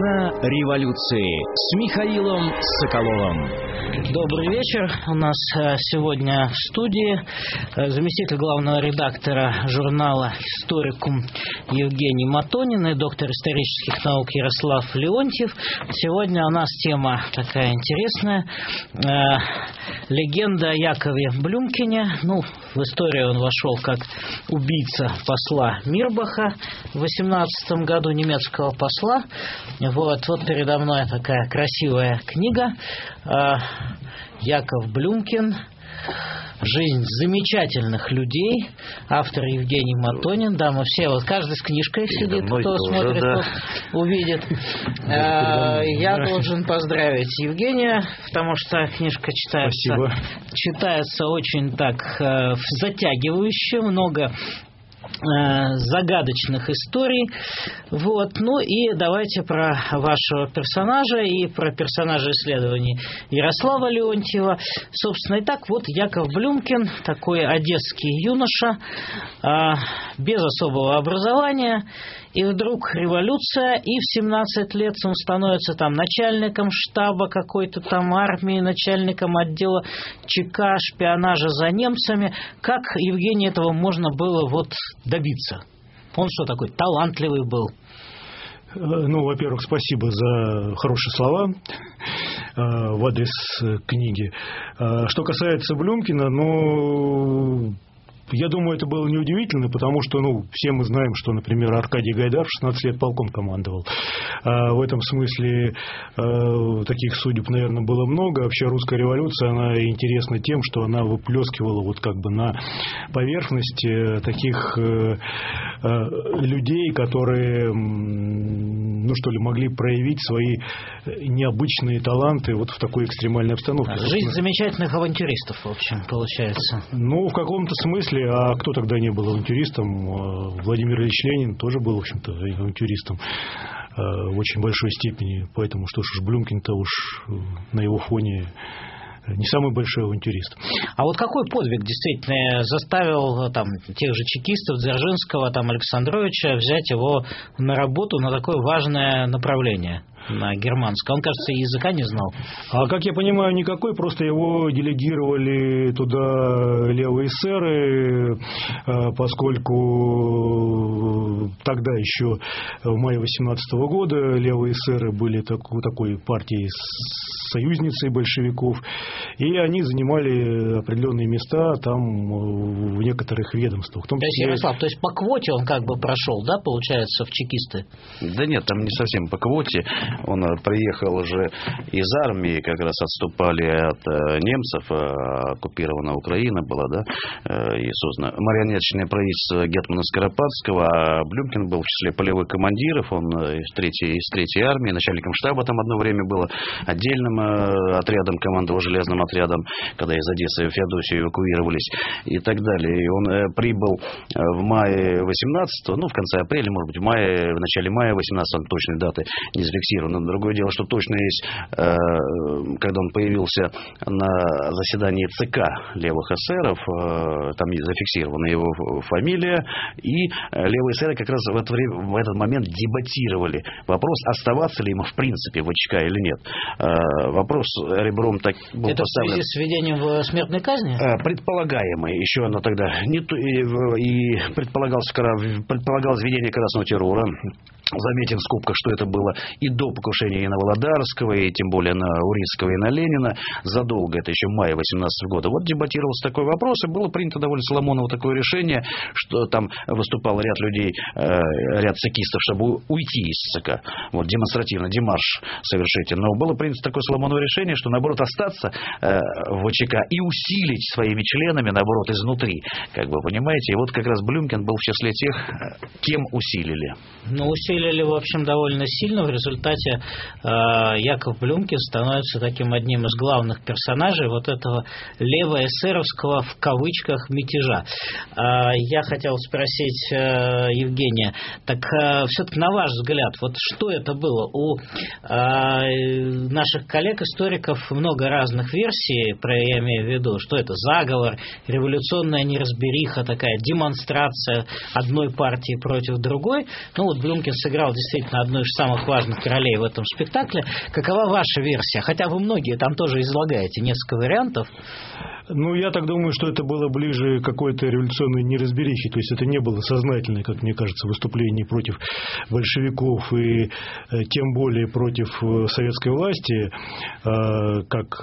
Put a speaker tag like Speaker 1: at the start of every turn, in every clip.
Speaker 1: Война революции с Михаилом Соколовым.
Speaker 2: Добрый вечер. У нас сегодня в студии заместитель главного редактора журнала «Историкум» Евгений Матонин и доктор исторических наук Ярослав Леонтьев. Сегодня у нас тема такая интересная. Легенда о Якове Блюмкине. В историю он вошел как убийца посла Мирбаха в 18 году, немецкого посла. Вот передо мной такая красивая книга «Яков Блюмкин. Жизнь замечательных людей». Автор Евгений Матонин. Да, мы все, каждый с книжкой сидит, кто смотрит, тот увидит. Я должен поздравить Евгения, потому что книжка читается очень так затягивающе, много загадочных историй. И давайте про вашего персонажа и про персонажа исследований Ярослава Леонтьева. Собственно, Яков Блюмкин, такой одесский юноша, без особого образования, и вдруг революция, и в 17 лет он становится начальником штаба какой-то армии, начальником отдела ЧК, шпионажа за немцами. Как, Евгений, этого можно было добиться? Он что, такой талантливый был?
Speaker 3: Во-первых, спасибо за хорошие слова в адрес книги. Что касается Блюмкина, я думаю, это было неудивительно, потому что, все мы знаем, что, например, Аркадий Гайдар в 16 лет полком командовал. В этом смысле таких судеб, наверное, было много. Вообще русская революция, она интересна тем, что она выплескивала на поверхность таких людей, которые, могли проявить свои необычные таланты в такой экстремальной обстановке.
Speaker 2: Жизнь замечательных авантюристов, в общем, получается.
Speaker 3: В каком-то смысле. А кто тогда не был авантюристом? Владимир Ильич Ленин тоже был, в общем-то, авантюристом в очень большой степени. Поэтому, Блюмкин-то на его фоне не самый большой авантюрист.
Speaker 2: А какой подвиг действительно заставил тех же чекистов, Дзержинского, Александровича взять его на работу на такое важное направление? На германском. Он, кажется, языка не знал.
Speaker 3: А как я понимаю, никакой, просто его делегировали туда левые эсеры, поскольку тогда еще в мае 18 года левые эсеры были такой партией союзницей большевиков, и они занимали определенные места в некоторых ведомствах.
Speaker 2: Ярослав, то есть по квоте он прошел, да, получается, в чекисты?
Speaker 4: Да нет, там не совсем по квоте. Он приехал уже из армии, как раз отступали от немцев, оккупирована Украина была, да, и создано марионеточное правительство гетмана Скоропадского, а Блюмкин был в числе полевых командиров, он из третьей армии, начальником штаба там одно время было, отдельным отрядом командовал, железным отрядом, когда из Одессы в Феодосию эвакуировались и так далее. И он прибыл в мае 18-го, в конце апреля, может быть, в начале мая 18-го, точной даты не зафиксировано. Другое дело, что точно есть, когда он появился на заседании ЦК левых эсеров, там зафиксирована его фамилия, и левые эсеры как раз в этот момент дебатировали вопрос, оставаться ли ему в принципе в ВЧК или нет. Вопрос ребром так был
Speaker 2: это
Speaker 4: поставлен.
Speaker 2: Это в связи с введением смертной казни?
Speaker 4: Предполагаемый. Еще оно тогда предполагалось введение красного террора. Заметим в скобках, что это было и до покушения и на Володарского, и тем более на Урицкого и на Ленина. Задолго, это еще мая 18 года. Дебатировался такой вопрос, и было принято довольно Соломоново такое решение, что там выступал ряд людей, ряд цекистов, чтобы уйти из ЦК. Демонстративно, демарш совершить. Но было принято такое Соломоново решение, что, наоборот, остаться в ВЧК и усилить своими членами, наоборот, изнутри. Понимаете? И как раз Блюмкин был в числе тех, кем усилили.
Speaker 2: Усилили, в общем, довольно сильно. В результате Яков Блюмкин становится таким одним из главных персонажей этого левоэсеровского, в кавычках, мятежа. Я хотел спросить Евгения, все-таки на ваш взгляд, что это было? У наших коллег-историков много разных версий, я имею в виду, что это заговор, революционная неразбериха, такая демонстрация одной партии против другой. Блюмкин сыграл действительно одну из самых важных ролей сценарий в этом спектакле. Какова ваша версия? Хотя вы многие там тоже излагаете несколько вариантов.
Speaker 3: Ну, я так думаю, что это было ближе к какой-то революционной неразберихе. То есть это не было сознательное, как мне кажется, выступление против большевиков и тем более против советской власти, как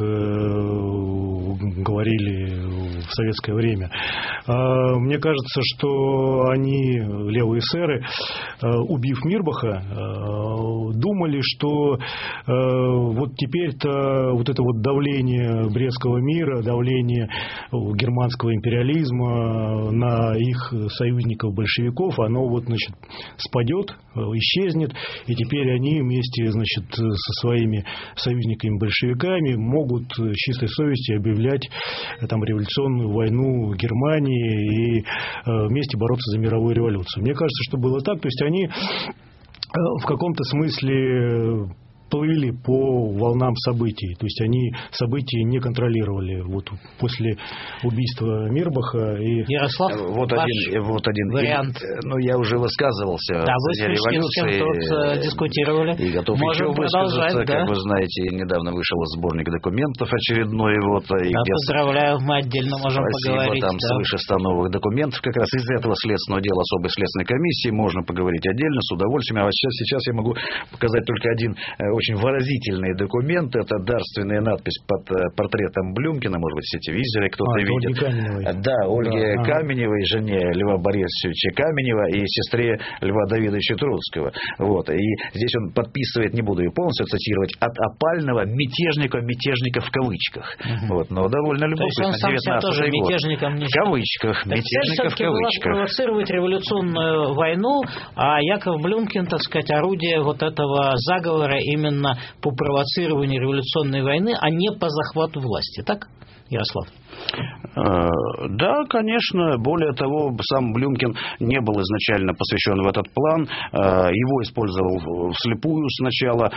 Speaker 3: говорили в советское время. Мне кажется, что они, левые эсеры, убив Мирбаха, думали, что вот теперь-то вот это вот давление Брестского мира, давление германского империализма на их союзников-большевиков, оно вот, значит, спадет, исчезнет, и теперь они вместе, значит, со своими союзниками-большевиками могут с чистой совестью объявлять там революционную войну Германии и вместе бороться за мировую революцию. Мне кажется, что было так, то есть они в каком-то смысле плыли по волнам событий. То есть они события не контролировали. Вот после убийства Мирбаха и
Speaker 2: Ярослав,
Speaker 4: вот один
Speaker 2: вариант.
Speaker 4: Ну, я уже высказывался
Speaker 2: да,
Speaker 4: в дне революции.
Speaker 2: Тут дискутировали.
Speaker 4: И готов
Speaker 2: Можем
Speaker 4: еще высказаться.
Speaker 2: Да?
Speaker 4: Как вы знаете, недавно вышел сборник документов очередной. Вот,
Speaker 2: да, поздравляю, мы отдельно можем поговорить.
Speaker 4: Там свыше 100 новых документов. Как раз из этого следственного дела особой следственной комиссии можно поговорить отдельно, с удовольствием. А сейчас я могу показать только один очень выразительный документ. Это дарственная надпись под портретом Блюмкина. Может быть, все телевизоры кто-то видит. Да, Ольге Каменевой, жене Льва Борисовича Каменева и сестре Льва Давидовича Троцкого. Вот. И здесь он подписывает, не буду ее полностью цитировать, от опального мятежника в кавычках. Вот. Но довольно любопытно.
Speaker 2: То есть он сам себя тоже мятежником не...
Speaker 4: В кавычках. Мятежника в кавычках.
Speaker 2: Провоцировать революционную войну, а Яков Блюмкин, так сказать, орудие вот этого заговора именно по провоцированию революционной войны, а не по захвату власти. Так, Ярослав?
Speaker 4: Да, конечно. Более того, сам Блюмкин не был изначально посвящен в этот план. Его использовал вслепую сначала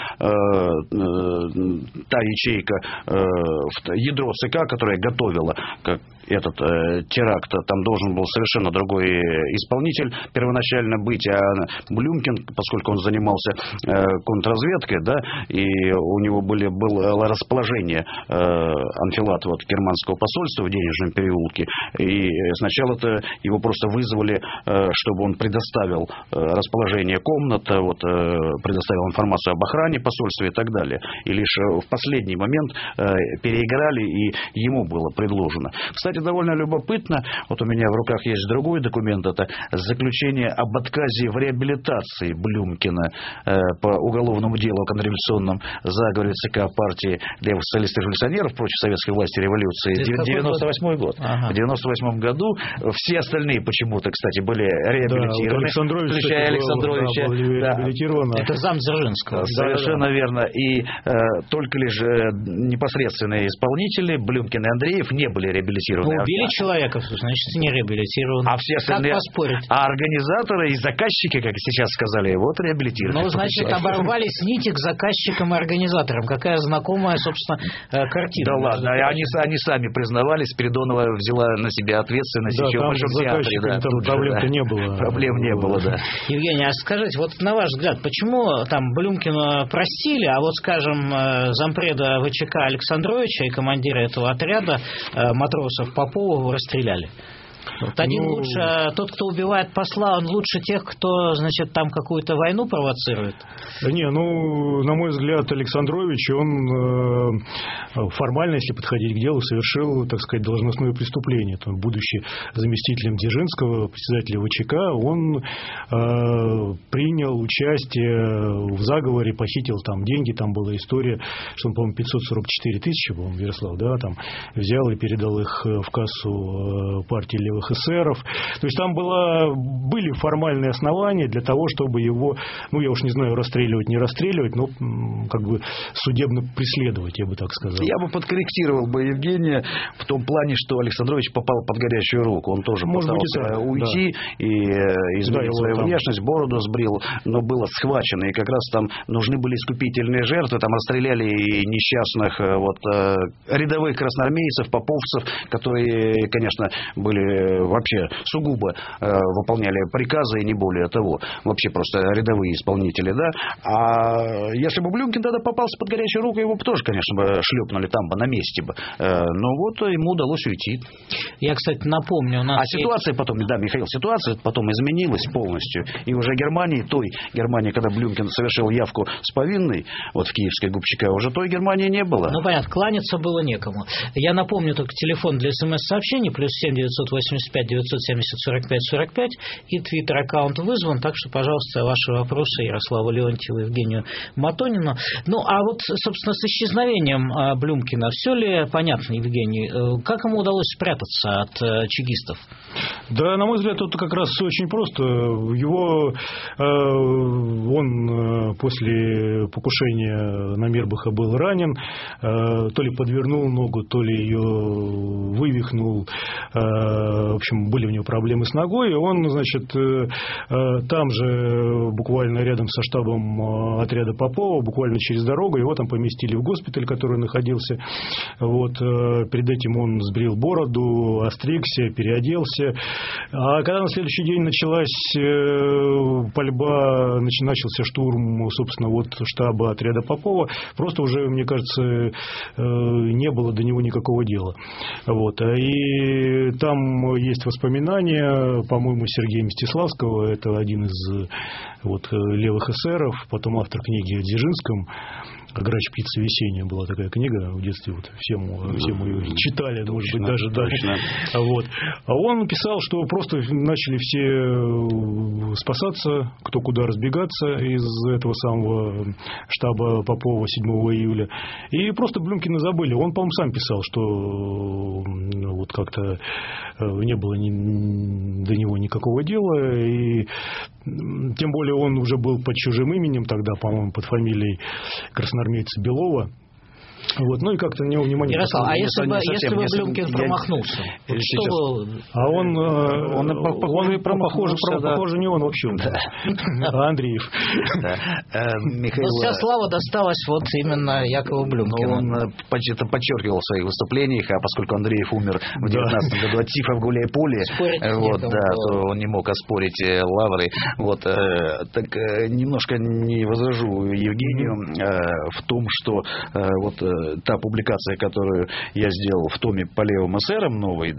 Speaker 4: та ячейка, ядро ЦК, которая готовила этот теракт. Там должен был совершенно другой исполнитель первоначально быть, а Блюмкин, поскольку он занимался контрразведкой, да, и у него было расположение анфилат вот, германского посольства в Денежном переулке, и сначала-то его просто вызвали, чтобы он предоставил расположение комнат, вот, предоставил информацию об охране посольства и так далее. И лишь в последний момент переиграли, и ему было предложено. Кстати, довольно любопытно, вот у меня в руках есть другой документ, это заключение об отказе в реабилитации Блюмкина по уголовному делу о контрреволюционном заговоре ЦК партии левых социалистов-революционеров против советской власти и революции. 98 год. Ага. В 98 году все остальные почему-то, кстати, были реабилитированы,
Speaker 3: да,
Speaker 4: включая Александровича.
Speaker 3: Да,
Speaker 2: это зам Дзержинского.
Speaker 4: Совершенно верно. И только лишь непосредственные исполнители Блюмкин и Андреев не были реабилитированы.
Speaker 2: Ну, убили человека, значит, не реабилитированы.
Speaker 4: А все остальные...
Speaker 2: Как поспорить?
Speaker 4: А организаторы и заказчики, как сейчас сказали, вот реабилитированы.
Speaker 2: Ну, значит, оборвались нити к заказчикам и организаторам. Какая знакомая, собственно, картина.
Speaker 4: Да ладно, они сами признавались, Спиридонова взяла на себя ответственность
Speaker 3: да,
Speaker 4: еще в Большом театре. Да,
Speaker 3: проблем-то не было.
Speaker 4: Проблем не было, да.
Speaker 2: Евгений, а скажите, вот на ваш взгляд, почему там Блюмкина простили, а вот, скажем, зампреда ВЧК Александровича и командира этого отряда матросов Попова расстреляли? Вот один лучше, тот, кто убивает посла, он лучше тех, кто, значит, там какую-то войну провоцирует?
Speaker 3: Не, ну, на мой взгляд, Александрович, он формально, если подходить к делу, совершил, так сказать, должностное преступление. Там, будучи заместителем Дзержинского, председателя ВЧК, он принял участие в заговоре, похитил там деньги, там была история, что он, по-моему, 544 тысячи, по-моему, Ярослав, да, там взял и передал их в кассу партии левых эсеров. То есть там были формальные основания для того, чтобы его, ну, я уж не знаю, расстреливать, не расстреливать, но как бы судебно преследовать, я бы так сказал.
Speaker 4: Я бы подкорректировал бы Евгения в том плане, что Александрович попал под горячую руку. Он тоже пытался уйти и изменить свою внешность, бороду сбрил, но было схвачено. И как раз там нужны были искупительные жертвы. Там расстреляли и несчастных рядовых красноармейцев, поповцев, которые, конечно, были вообще сугубо выполняли приказы и не более того. Вообще просто рядовые исполнители, да. А если бы Блюмкин тогда попался под горячую руку, его бы тоже, конечно, бы шлепнули там бы на месте бы. Но вот ему удалось уйти.
Speaker 2: Я, кстати, напомню, у нас
Speaker 4: ситуация потом, да, Михаил, ситуация потом изменилась полностью. И уже той Германии, когда Блюмкин совершил явку с повинной, вот в Киевской ГУП-ЧК, уже той Германии не было.
Speaker 2: Ну, понятно, кланяться было некому. Я напомню только телефон для СМС-сообщений, +7 985 970 45 45, и твиттер-аккаунт вызван, так что, пожалуйста, ваши вопросы Ярославу Леонтьеву и Евгению Матонину. Ну, а вот, собственно, с исчезновением Блюмкина все ли понятно, Евгений? Как ему удалось спрятаться от чекистов?
Speaker 3: Да, на мой взгляд, это как раз очень просто. Он после покушения на Мирбаха был ранен, то ли подвернул ногу, то ли ее вывихнул. В общем, были у него проблемы с ногой, и он, значит, там же, буквально рядом со штабом отряда Попова, буквально через дорогу, его там поместили в госпиталь, который находился. Вот. Перед этим он сбрил бороду, остригся, переоделся. А когда на следующий день началась пальба, начался штурм, собственно, вот штаба отряда Попова, просто уже, мне кажется, не было до него никакого дела. Вот. И там есть воспоминания, по-моему, Сергея Мстиславского, это один из левых эсеров, потом автор книги о Дзержинском. «Грач, птица весенняя» была такая книга в детстве, все мы ее читали, может быть, даже дальше. Вот. А он писал, что просто начали все спасаться, кто куда разбегаться из этого самого штаба Попова 7 июля. И просто Блюмкина забыли. Он, по-моему, сам писал, что вот как-то не было до него никакого дела. И тем более он уже был под чужим именем тогда, по-моему, под фамилией красноармейца Белова. Вот, ну и как-то на него внимание.
Speaker 2: Ярослав, а если бы Блюмкин промахнулся?
Speaker 3: Похоже, не он вообще, а Андреев.
Speaker 2: Вся слава досталась вот именно Якову Блюмкину.
Speaker 4: Он это подчеркивал в своих выступлениях, а поскольку Андреев умер в 19 году от тифа в Гуляйполе, то он не мог оспорить лавры. Так немножко не возражу Евгению в том, что та публикация, которую я сделал в томе по левым эсерам новой,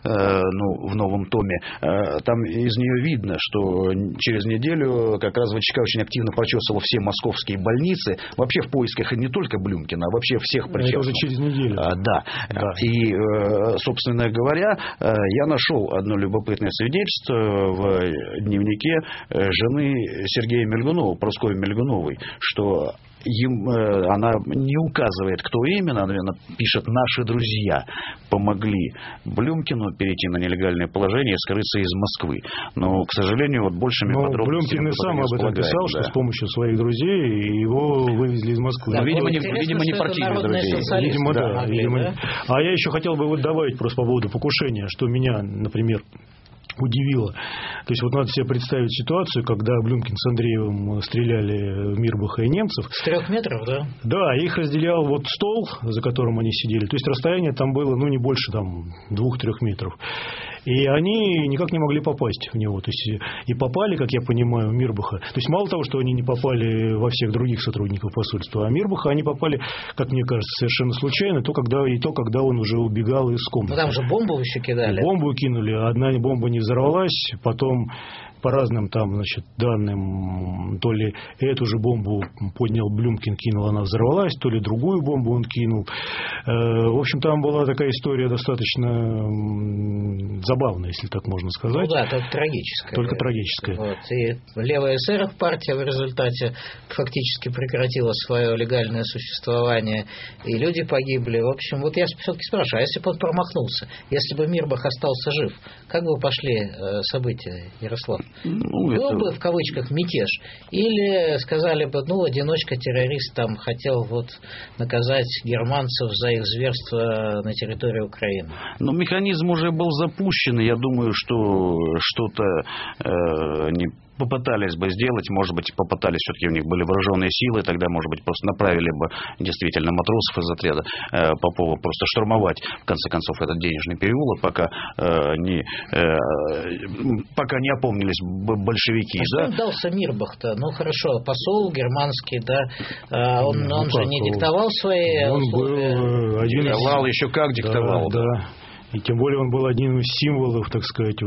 Speaker 4: в новом томе, там из нее видно, что через неделю как раз ВЧК очень активно прочесывал все московские больницы, вообще в поисках не только Блюмкина, а вообще всех причастных.
Speaker 3: Это уже через неделю.
Speaker 4: Да. И, собственно говоря, я нашел одно любопытное свидетельство в дневнике жены Сергея Мельгунова, Прасковьи Мельгуновой, что она не указывает, кто именно, она пишет: наши друзья помогли Блюмкину перейти на нелегальное положение и скрыться из Москвы. Но, к сожалению, большими подробностями...
Speaker 3: Блюмкин и сам об этом писал, что с помощью своих друзей его вывезли из Москвы.
Speaker 4: Да, видимо, не партийных друзей.
Speaker 3: Видимо, да. А я еще хотел бы добавить просто по поводу покушения, что меня, например, удивило. То есть надо себе представить ситуацию, когда Блюмкин с Андреевым стреляли в Мирбаха и немцев.
Speaker 2: С 3 метров, да?
Speaker 3: Да, их разделял стол, за которым они сидели. То есть расстояние там было, не больше 2-3 метров. И они никак не могли попасть в него. То есть и попали, как я понимаю, в Мирбаха. То есть мало того, что они не попали во всех других сотрудников посольства, а Мирбаха они попали, как мне кажется, совершенно случайно, когда он уже убегал из комнаты.
Speaker 2: Там же бомбу еще кидали.
Speaker 3: Бомбу кинули, одна бомба не взорвалась, потом по разным данным, то ли эту же бомбу поднял Блюмкин, кинул, она взорвалась, то ли другую бомбу он кинул. В общем, там была такая история достаточно забавная, если так можно сказать.
Speaker 2: Только трагическая.
Speaker 3: Только трагическая.
Speaker 2: И левая эсеров партия в результате фактически прекратила свое легальное существование, и люди погибли. В общем, я все-таки спрашиваю, а если бы он промахнулся, если бы Мирбах остался жив, как бы пошли события, Ярослав? Был бы, в кавычках, мятеж? Или сказали бы, одиночка-террорист хотел наказать германцев за их зверство на территории Украины?
Speaker 4: Механизм уже был запущен, и я думаю, что что-то попытались бы сделать, может быть, попытались, все-таки у них были вооруженные силы, тогда, может быть, просто направили бы действительно матросов из отряда Попова просто штурмовать, в конце концов, этот денежный переулок, пока не опомнились большевики.
Speaker 2: Что им дался Мирбах-то? Ну, хорошо, посол германский, да, он же не диктовал свои условия.
Speaker 3: Он был один
Speaker 4: диктовал, еще как диктовал.
Speaker 3: Да. И тем более он был одним из символов, так сказать,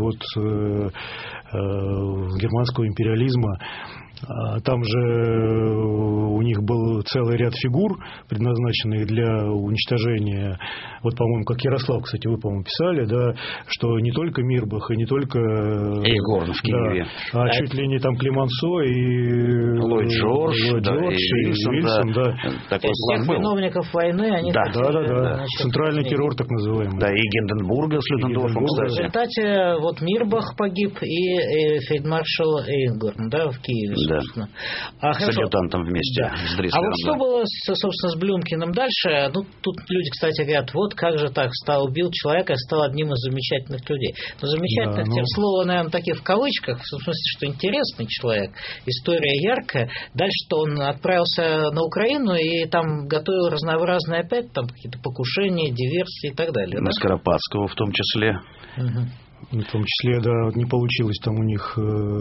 Speaker 3: германского империализма. Там же у них был целый ряд фигур, предназначенных для уничтожения. Вот, по-моему, как Ярослав, кстати, вы, по-моему, писали, да, что не только Мирбах и не только
Speaker 4: Егорн в Киеве,
Speaker 3: а чуть ли не там Климансо и
Speaker 4: Ллойд Джордж,
Speaker 3: и Вильсон, да.
Speaker 4: Такой
Speaker 2: всех виновников войны, они
Speaker 3: центральный террор, так называемый.
Speaker 4: Да, и Гинденбурга с Людендорфом, кстати.
Speaker 2: В результате вот Мирбах погиб и фельдмаршал Эйнгорн, да, в Киеве.
Speaker 4: Да. С адъютантом вместе.
Speaker 2: Да.
Speaker 4: С Дрислером,
Speaker 2: а вот что было, собственно, с Блюмкиным дальше? Ну, тут люди, кстати, говорят, вот как же так, убил человека и стал одним из замечательных людей. Но замечательных, тем слово, наверное, таких в кавычках, в смысле, что интересный человек, история яркая. Дальше-то он отправился на Украину и там готовил разнообразные опять там какие-то покушения, диверсии и так далее.
Speaker 4: На Скоропадского в том числе.
Speaker 3: В том числе, да, не получилось там у них.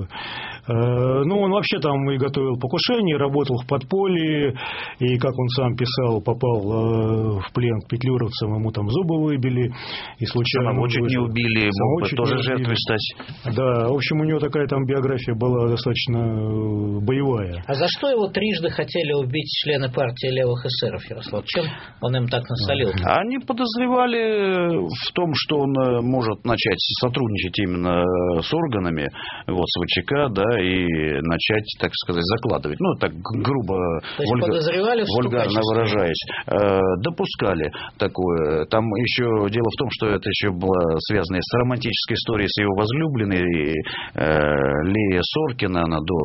Speaker 3: Он вообще там и готовил покушение, работал в подполье, и, как он сам писал, попал в плен к петлюровцам, ему там зубы выбили, и случайно...
Speaker 4: Самого чуть не убили, мог бы тоже жертвой стать.
Speaker 3: Да, в общем, у него такая там биография была достаточно боевая.
Speaker 2: А за что его трижды хотели убить члены партии левых эсеров, Ярослав? Чем он им так насолил?
Speaker 4: Они подозревали в том, что он может начать сотрудничать именно с органами, с ВЧК, да, и начать, так сказать, закладывать. Ну, так грубо, вульгарно выражаясь. Допускали такое. Там еще дело в том, что это еще было связано с романтической историей с его возлюбленной Лия Соркина,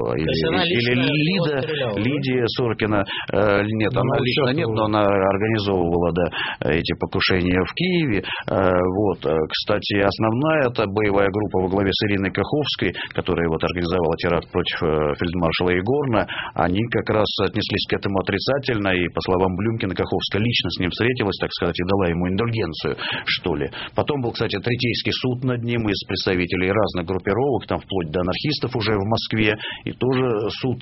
Speaker 4: Лидия Соркина. Нет, она лично нет, но она организовывала, да, эти покушения в Киеве. Кстати, основная эта боевая группа во главе с Ириной Каховской, которая организовала теракт против фельдмаршала Егорна, они как раз отнеслись к этому отрицательно, и, по словам Блюмкина, Каховская лично с ним встретилась, так сказать, и дала ему индульгенцию, что ли. Потом был, кстати, третейский суд над ним из представителей разных группировок, там вплоть до анархистов уже в Москве, и тоже суд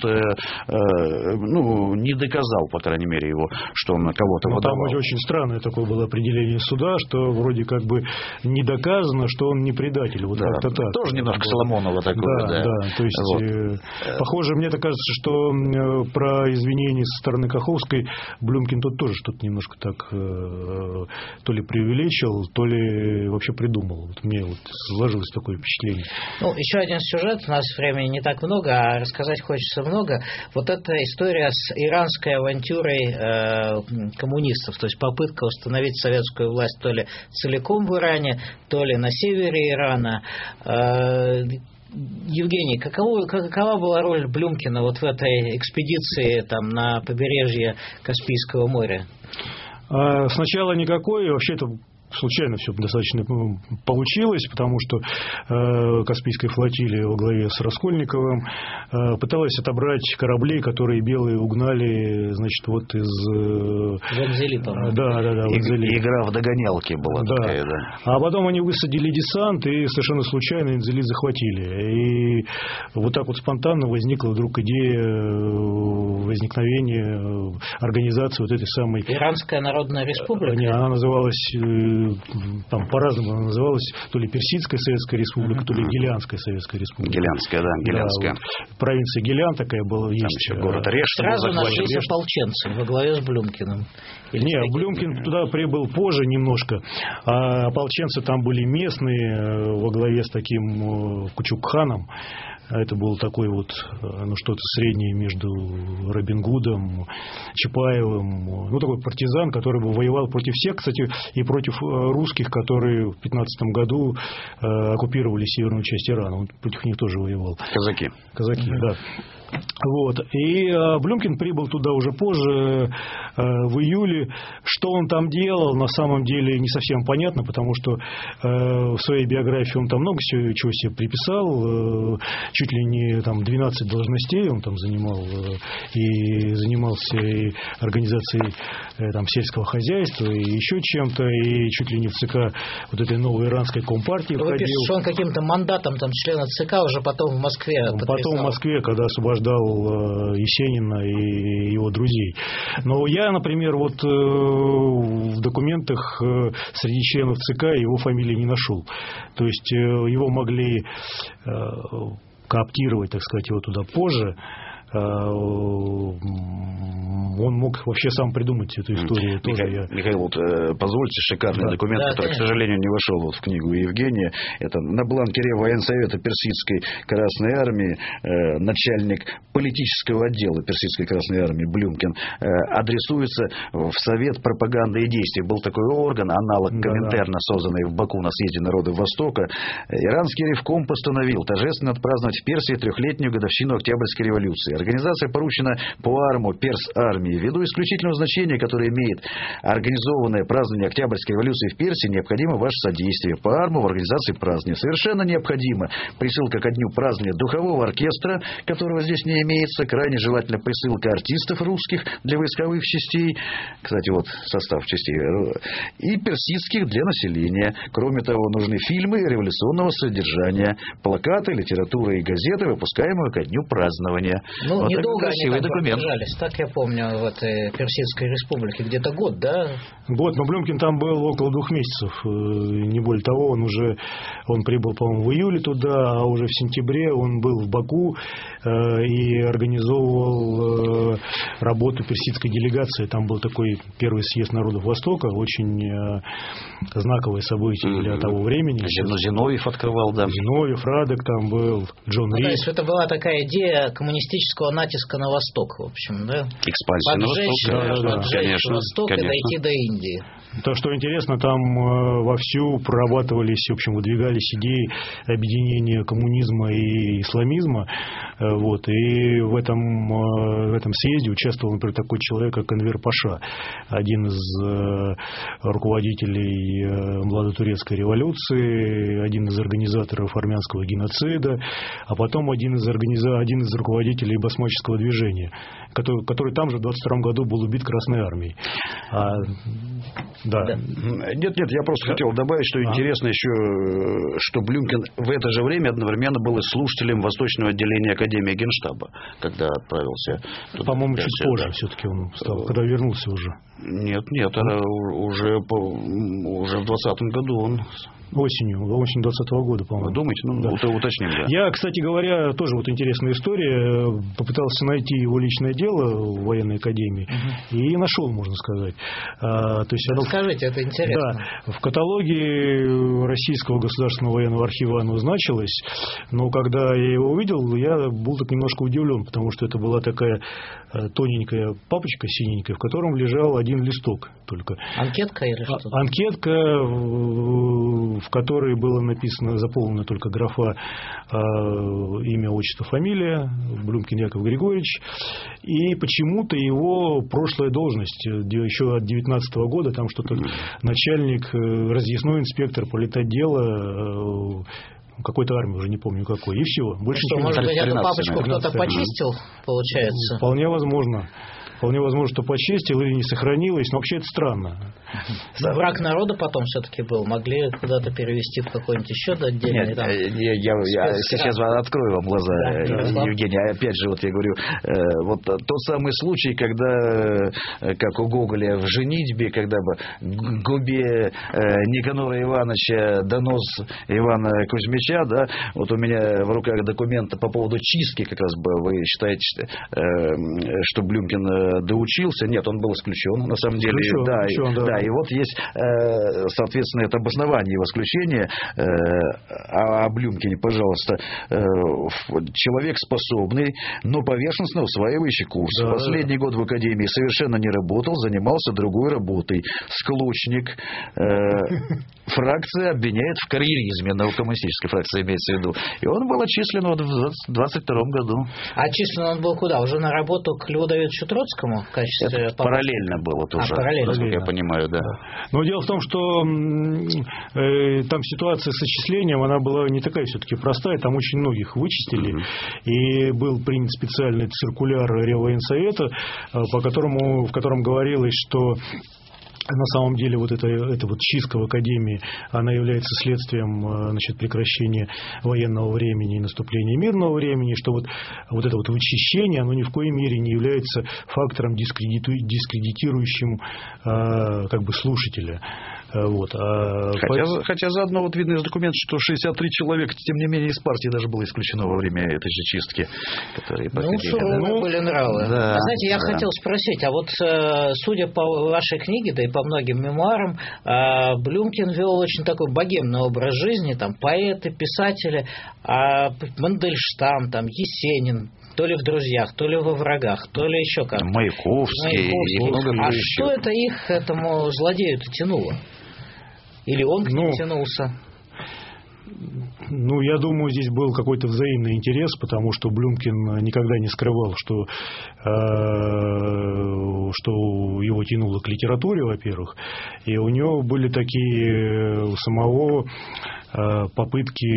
Speaker 4: не доказал, по крайней мере, его, что он кого-то выдавал.
Speaker 3: Там очень странное такое было определение суда, что вроде как бы не доказано, что он не предатель. Как-то так.
Speaker 4: Тоже немножко Соломонова такое, да.
Speaker 3: То есть, похоже, мне так кажется, что про извинения со стороны Каховской Блюмкин тут тоже что-то немножко так то ли преувеличил, то ли вообще придумал. Мне сложилось такое впечатление.
Speaker 2: Еще один сюжет, у нас времени не так много, а рассказать хочется много. Вот эта история с иранской авантюрой коммунистов, то есть попытка установить советскую власть то ли целиком в Иране, то ли на севере Ирана. Евгений, какова была роль Блюмкина в этой экспедиции на побережье Каспийского моря?
Speaker 3: Сначала никакой, вообще это случайно все достаточно получилось, потому что Каспийская флотилия во главе с Раскольниковым пыталась отобрать корабли, которые белые угнали, из...
Speaker 2: Вензели, по-моему.
Speaker 3: Да, Вензели.
Speaker 4: Игра в догонялки была такая, да.
Speaker 3: А потом они высадили десант и совершенно случайно Вензели захватили. И вот так спонтанно возникла вдруг идея возникновения организации этой самой...
Speaker 2: Иранская Народная Республика?
Speaker 3: Не, она называлась... Там по-разному она называлась, то ли Персидская Советская Республика, то ли Гелянская Советская Республика.
Speaker 4: Гелянская, да, Гелянская.
Speaker 3: Провинция Гелян такая была, есть.
Speaker 4: Там еще город Реш.
Speaker 2: Сразу нашлись ополченцы во главе с Блюмкиным.
Speaker 3: Блюмкин туда прибыл позже немножко, а ополченцы там были местные во главе с таким Кучук-ханом. Это был такой что-то среднее между Робин Гудом, Чапаевым. Такой партизан, который воевал против всех, кстати, и против русских, которые в 15 году оккупировали северную часть Ирана. Он против них тоже воевал.
Speaker 4: Казаки,
Speaker 3: да. И Блюмкин прибыл туда уже позже, в июле. Что он там делал, на самом деле не совсем понятно, потому что в своей биографии он там много чего себе приписал. чуть ли не там 12 должностей он там занимал, и занимался и организацией там сельского хозяйства, и еще чем-то, и чуть ли не в ЦК вот этой новой иранской компартии входил.
Speaker 2: Вы пишете, что он каким-то мандатом там члена ЦК уже потом в Москве подписал.
Speaker 3: Потом в Москве, когда освобождал Есенина и его друзей. Но я, например, вот в документах среди членов ЦК его фамилии не нашел. То есть его могли кооптировать, так сказать, его туда позже. Он мог вообще сам придумать эту историю.
Speaker 4: Михаил, вот, позвольте, шикарный документ, который, к сожалению, не вошел вот в книгу Евгения. Это на бланке Реввоенсовета Персидской Красной Армии начальник политического отдела Персидской Красной Армии Блюмкин адресуется в Совет пропаганды и действий. Был такой орган, аналог Коминтерна, созданный в Баку на съезде народов Востока. Иранский ревком постановил торжественно отпраздновать в Персии 3-летнюю годовщину Октябрьской революции. Организация поручена Пуарму Перс-армии. Ввиду исключительного значения, которое имеет организованное празднование Октябрьской революции в Персии, необходимо ваше содействие. Пуарму в организации празднования. Совершенно необходимо присылка ко дню празднования духового оркестра, которого здесь не имеется. Крайне желательно присылка артистов русских для войсковых частей. Кстати, вот состав частей. И персидских для населения. Кроме того, нужны фильмы революционного содержания, плакаты, литература и газеты, выпускаемые ко дню празднования.
Speaker 2: Ну, вот недолго они там
Speaker 4: документ.
Speaker 2: продержались, так я помню, в этой Персидской республике. Где-то год, да?
Speaker 3: Год, но Блюмкин там был около 2 месяцев, не более того. Он прибыл, по-моему, в июле туда, а уже в сентябре он был в Баку и организовывал работу персидской делегации. Там был такой первый съезд народов Востока, очень знаковое событие для того времени.
Speaker 4: Зиновьев открывал, да.
Speaker 3: Зиновьев, Радек там был, Джон Рид.
Speaker 2: То есть это была такая идея коммунистического натиска на Восток, в общем, да?
Speaker 4: Экспансия на Восток,
Speaker 2: конечно, Восток и дойти до Индии.
Speaker 3: То, что интересно, там вовсю прорабатывались, в общем, выдвигались идеи объединения коммунизма и исламизма. Вот. И в этом съезде участвовал, например, такой человек, как Энвер Паша, один из руководителей младотурецкой революции, один из организаторов армянского геноцида, а потом один из руководителей басмаческого движения, который там же в 22 году был убит Красной армией. Да.
Speaker 4: Нет, я просто хотел добавить, что интересно еще, что Блюмкин в это же время одновременно был и слушателем Восточного отделения Академии Генштаба, когда отправился туда.
Speaker 3: По-моему, чуть позже все-таки он стал, когда вернулся уже.
Speaker 4: Нет, уже в 2020 году он...
Speaker 3: Осенью 2020 года, по-моему.
Speaker 4: Вы думаете? Да. Уточним, да.
Speaker 3: Я, кстати говоря, тоже вот интересная история. Попытался найти его личное дело в военной академии и нашел, можно сказать. То есть
Speaker 2: расскажите, это интересно.
Speaker 3: Да, в каталоге Российского государственного военного архива оно значилось, но когда я его увидел, я был так немножко удивлен, потому что это была такая тоненькая папочка синенькая, в котором лежал один листок только.
Speaker 2: Анкетка или что-то?
Speaker 3: Анкетка, в которой было написано, заполнена только графа имя, отчество, фамилия, Блюмкин Яков Григорьевич, и почему-то его прошлая должность, еще от 19 года, там что-то начальник, разъясной инспектор политотдела какой-то армии, уже не помню какой, и все. Больше
Speaker 2: что, может быть, эту папочку кто-то почистил, получается?
Speaker 3: Вполне возможно. Вполне возможно, что почистил или не сохранилось, но вообще это странно.
Speaker 2: Враг народа потом все-таки был. Могли куда-то перевести в какой-нибудь еще отдельный.
Speaker 4: Нет, я сейчас открою вам глаза, Евгений. Опять же, вот я говорю, вот тот самый случай, когда, как у Гоголя в «Женитьбе», когда бы губе Никанора Ивановича донос Ивана Кузьмича, да, вот у меня в руках документы по поводу чистки, как раз бы вы считаете, что Блюмкин доучился. Нет, он был исключен, на самом деле. Да, и вот есть, соответственно, это обоснование его исключения. О Блюмкине, пожалуйста. Человек способный, но поверхностно усваивающий курс. Да. Последний год в академии совершенно не работал, занимался другой работой. Склочник. Фракция обвиняет в карьеризме, коммунистической фракции имеется в виду. И он был отчислен в 22 году.
Speaker 2: Отчислен он был куда? Уже на работу к Льву Давидовичу Троцкому? Высоцкому в качестве помощника.
Speaker 4: Параллельно было тоже, насколько я понимаю, да.
Speaker 3: Но дело в том, что там ситуация с отчислением, она была не такая все-таки простая, там очень многих вычислили, и был принят специальный циркуляр Реввоенсовета, в котором говорилось, что на самом деле вот эта вот чистка в Академии, она является следствием, значит, прекращения военного времени и наступления мирного времени, что вот это вот вычищение, оно ни в коей мере не является фактором, дискредитирующим как бы слушателя. Вот.
Speaker 5: Хотя заодно вот видно из документов, что 63 человека, тем не менее, из партии даже было исключено во время этой же чистки.
Speaker 2: Суровые были нравы.
Speaker 4: Да,
Speaker 2: знаете, я хотел спросить, а вот судя по вашей книге, да и по многим мемуарам, Блюмкин вел очень такой богемный образ жизни, там поэты, писатели, Мандельштам, там Есенин, то ли в «Друзьях», то ли во «Врагах», то ли еще как-то.
Speaker 4: Маяковский. И много
Speaker 2: что это их этому злодею-то тянуло? Или он к ним тянулся?
Speaker 3: Ну, я думаю, здесь был какой-то взаимный интерес, потому что Блюмкин никогда не скрывал, что его тянуло к литературе, во-первых, и у него были такие у самого попытки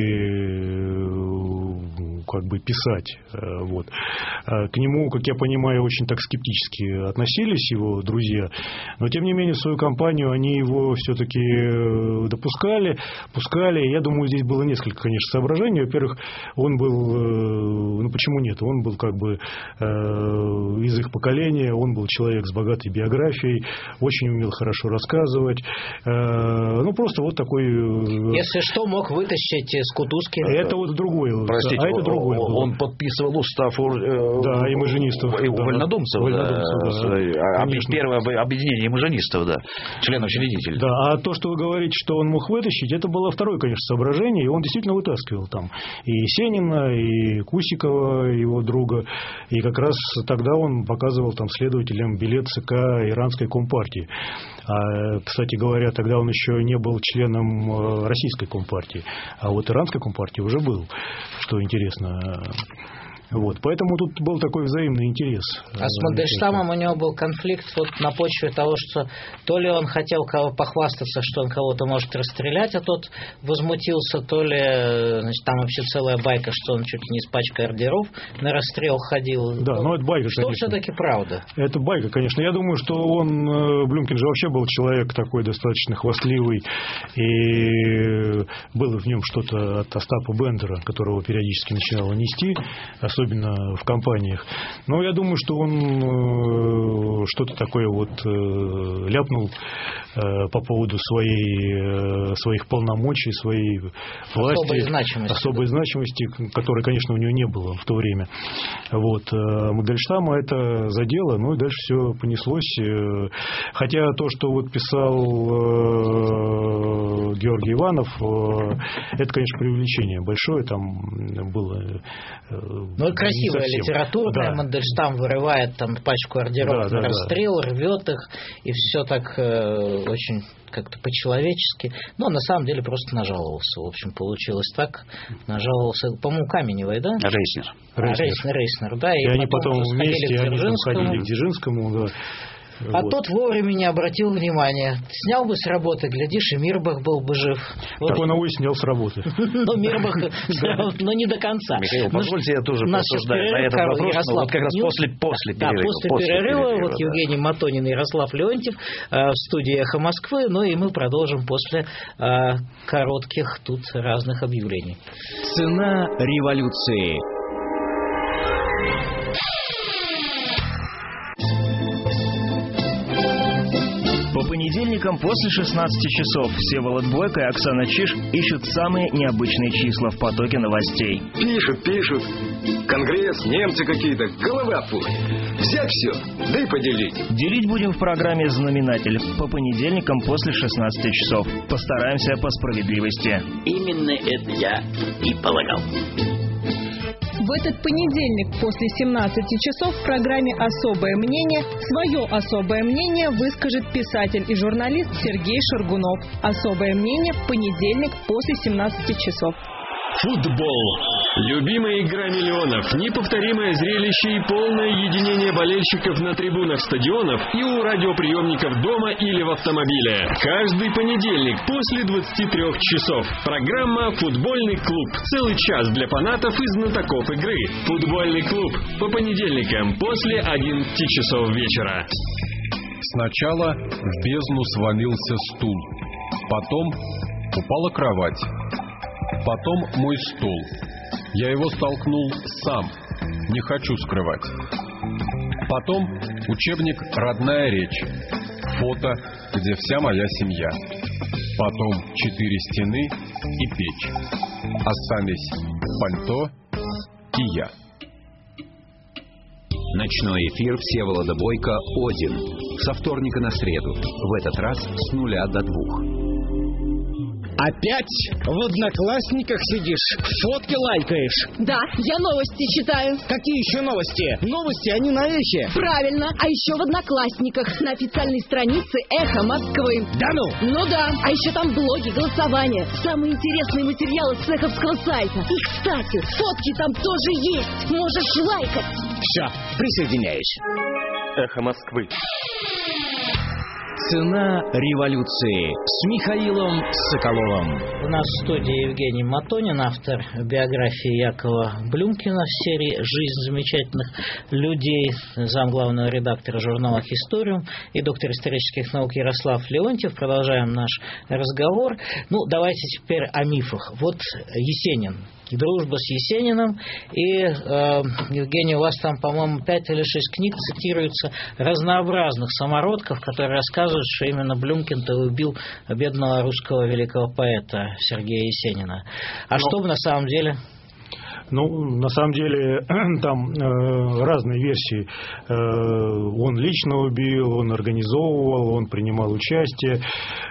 Speaker 3: как бы писать. Вот. К нему, как я понимаю, очень так скептически относились его друзья, но тем не менее в свою компанию они его все-таки пускали. Я думаю, здесь было несколько, конечно, соображений. Во-первых, он был, почему нет, он был как бы из их поколения, он был человек с богатой биографией, очень умел хорошо рассказывать. Просто вот такой...
Speaker 2: Если что, мог вытащить из кутузки.
Speaker 3: Это вот другое.
Speaker 5: Простите,
Speaker 3: это другое.
Speaker 5: Он подписывал устав
Speaker 3: и маженистов.
Speaker 5: Вольнодумцев. Первое объединение маженистов, членов-учредителей.
Speaker 3: Да, а то, что вы говорите, что он мог вытащить, это было второе, конечно, соображение, и он действительно вытаскивал там и Есенина, и Кусикова, его друга, и как раз тогда он показывал там следователям билет ЦК Иранской Компартии. Кстати говоря, тогда он еще не был членом Российской Компартии, а вот Иранской Компартии уже был, что интересно. Вот, поэтому тут был такой взаимный интерес.
Speaker 2: А с Мандельштамом у него был конфликт на почве того, что то ли он хотел похвастаться, что он кого-то может расстрелять, а тот возмутился, то ли, там вообще целая байка, что он чуть ли не с пачкой ордеров на расстрел ходил.
Speaker 3: Да, но это байка,
Speaker 2: что
Speaker 3: конечно.
Speaker 2: Все-таки правда?
Speaker 3: Это байка, конечно. Я думаю, что Блюмкин же вообще был человек такой достаточно хвастливый, и было в нем что-то от Остапа Бендера, которого периодически начинало нести, особенно в компаниях. Но я думаю, что он что-то такое ляпнул по поводу своих полномочий, своей власти, особой значимости, которой, конечно, у него не было в то время. Вот. Мандельштама это задело, и дальше все понеслось. Хотя то, что писал Георгий Иванов, это, конечно, преувеличение большое, там было...
Speaker 2: красивая литература, да. Мандельштам вырывает там пачку ордеров на расстрел, рвет их, и все так очень как-то по-человечески. Но на самом деле просто нажаловался. В общем, получилось так. Нажаловался, по-моему, Каменевой, да? Рейснер, да.
Speaker 3: И они потом вместе ходили к Дзержинскому, да.
Speaker 2: А тот вовремя не обратил внимания. Снял бы с работы, глядишь, и Мирбах был бы жив.
Speaker 3: Так он его и снял с работы.
Speaker 2: Но Мирбах, но не до конца.
Speaker 5: Михаил, позвольте, я тоже порассуждаю на этот вопрос, как раз после перерыва.
Speaker 2: Да, после перерыва Евгений Матонин и Ярослав Леонтьев в студии «Эхо Москвы», и мы продолжим после коротких тут разных объявлений.
Speaker 1: Цена революции.
Speaker 6: По понедельникам после 16 часов Всеволод Бойко и Оксана Чиж ищут самые необычные числа в потоке новостей.
Speaker 7: Пишут. Конгресс, немцы какие-то, голова пухнет. Взять все, да и поделить.
Speaker 6: Делить будем в программе «Знаменатель» по понедельникам после 16 часов. Постараемся по справедливости.
Speaker 8: Именно это я и полагал.
Speaker 9: В этот понедельник после 17 часов в программе «Особое мнение» свое особое мнение выскажет писатель и журналист Сергей Шаргунов. «Особое мнение» в понедельник после 17 часов.
Speaker 1: Футбол.
Speaker 7: Любимая игра миллионов, неповторимое зрелище и полное единение болельщиков на трибунах стадионов и у радиоприемников дома или в автомобиле. Каждый понедельник после 23 часов. Программа «Футбольный клуб». Целый час для фанатов и знатоков игры. «Футбольный клуб» по понедельникам после 11 часов вечера.
Speaker 10: Сначала в бездну свалился стул. Потом упала кровать. Потом мой стул. Я его столкнул сам. Не хочу скрывать. Потом учебник «Родная речь». Фото, где вся моя семья. Потом 4 стены и печь. Остались пальто и я.
Speaker 1: Ночной эфир Всеволода Бойко «Один». Со вторника на среду. В этот раз с 0 до 2.
Speaker 11: Опять в Одноклассниках сидишь, фотки лайкаешь?
Speaker 12: Да, я новости читаю.
Speaker 11: Какие еще новости? Новости, они на Эхе.
Speaker 12: Правильно, а еще в Одноклассниках, на официальной странице Эхо Москвы.
Speaker 11: Да ну?
Speaker 12: Ну да, а еще там блоги, голосования, самые интересные материалы с эховского сайта. И, кстати, фотки там тоже есть, можешь лайкать.
Speaker 11: Все, присоединяюсь.
Speaker 13: Эхо Москвы.
Speaker 1: Цена революции с Михаилом Соколовым.
Speaker 2: У нас в студии Евгений Матонин, автор биографии Якова Блюмкина в серии «Жизнь замечательных людей», замглавного редактора журнала «Историум» и доктор исторических наук Ярослав Леонтьев. Продолжаем наш разговор. Ну, давайте теперь о мифах. Вот Есенин. Дружба с Есениным. И, Евгений, у вас там, по-моему, 5 или 6 книг цитируются разнообразных самородков, которые рассказывают, что именно Блюмкин-то убил бедного русского великого поэта Сергея Есенина. А что бы на самом деле...
Speaker 3: Ну, на самом деле, там разные версии. Он лично убил, он организовывал, он принимал участие,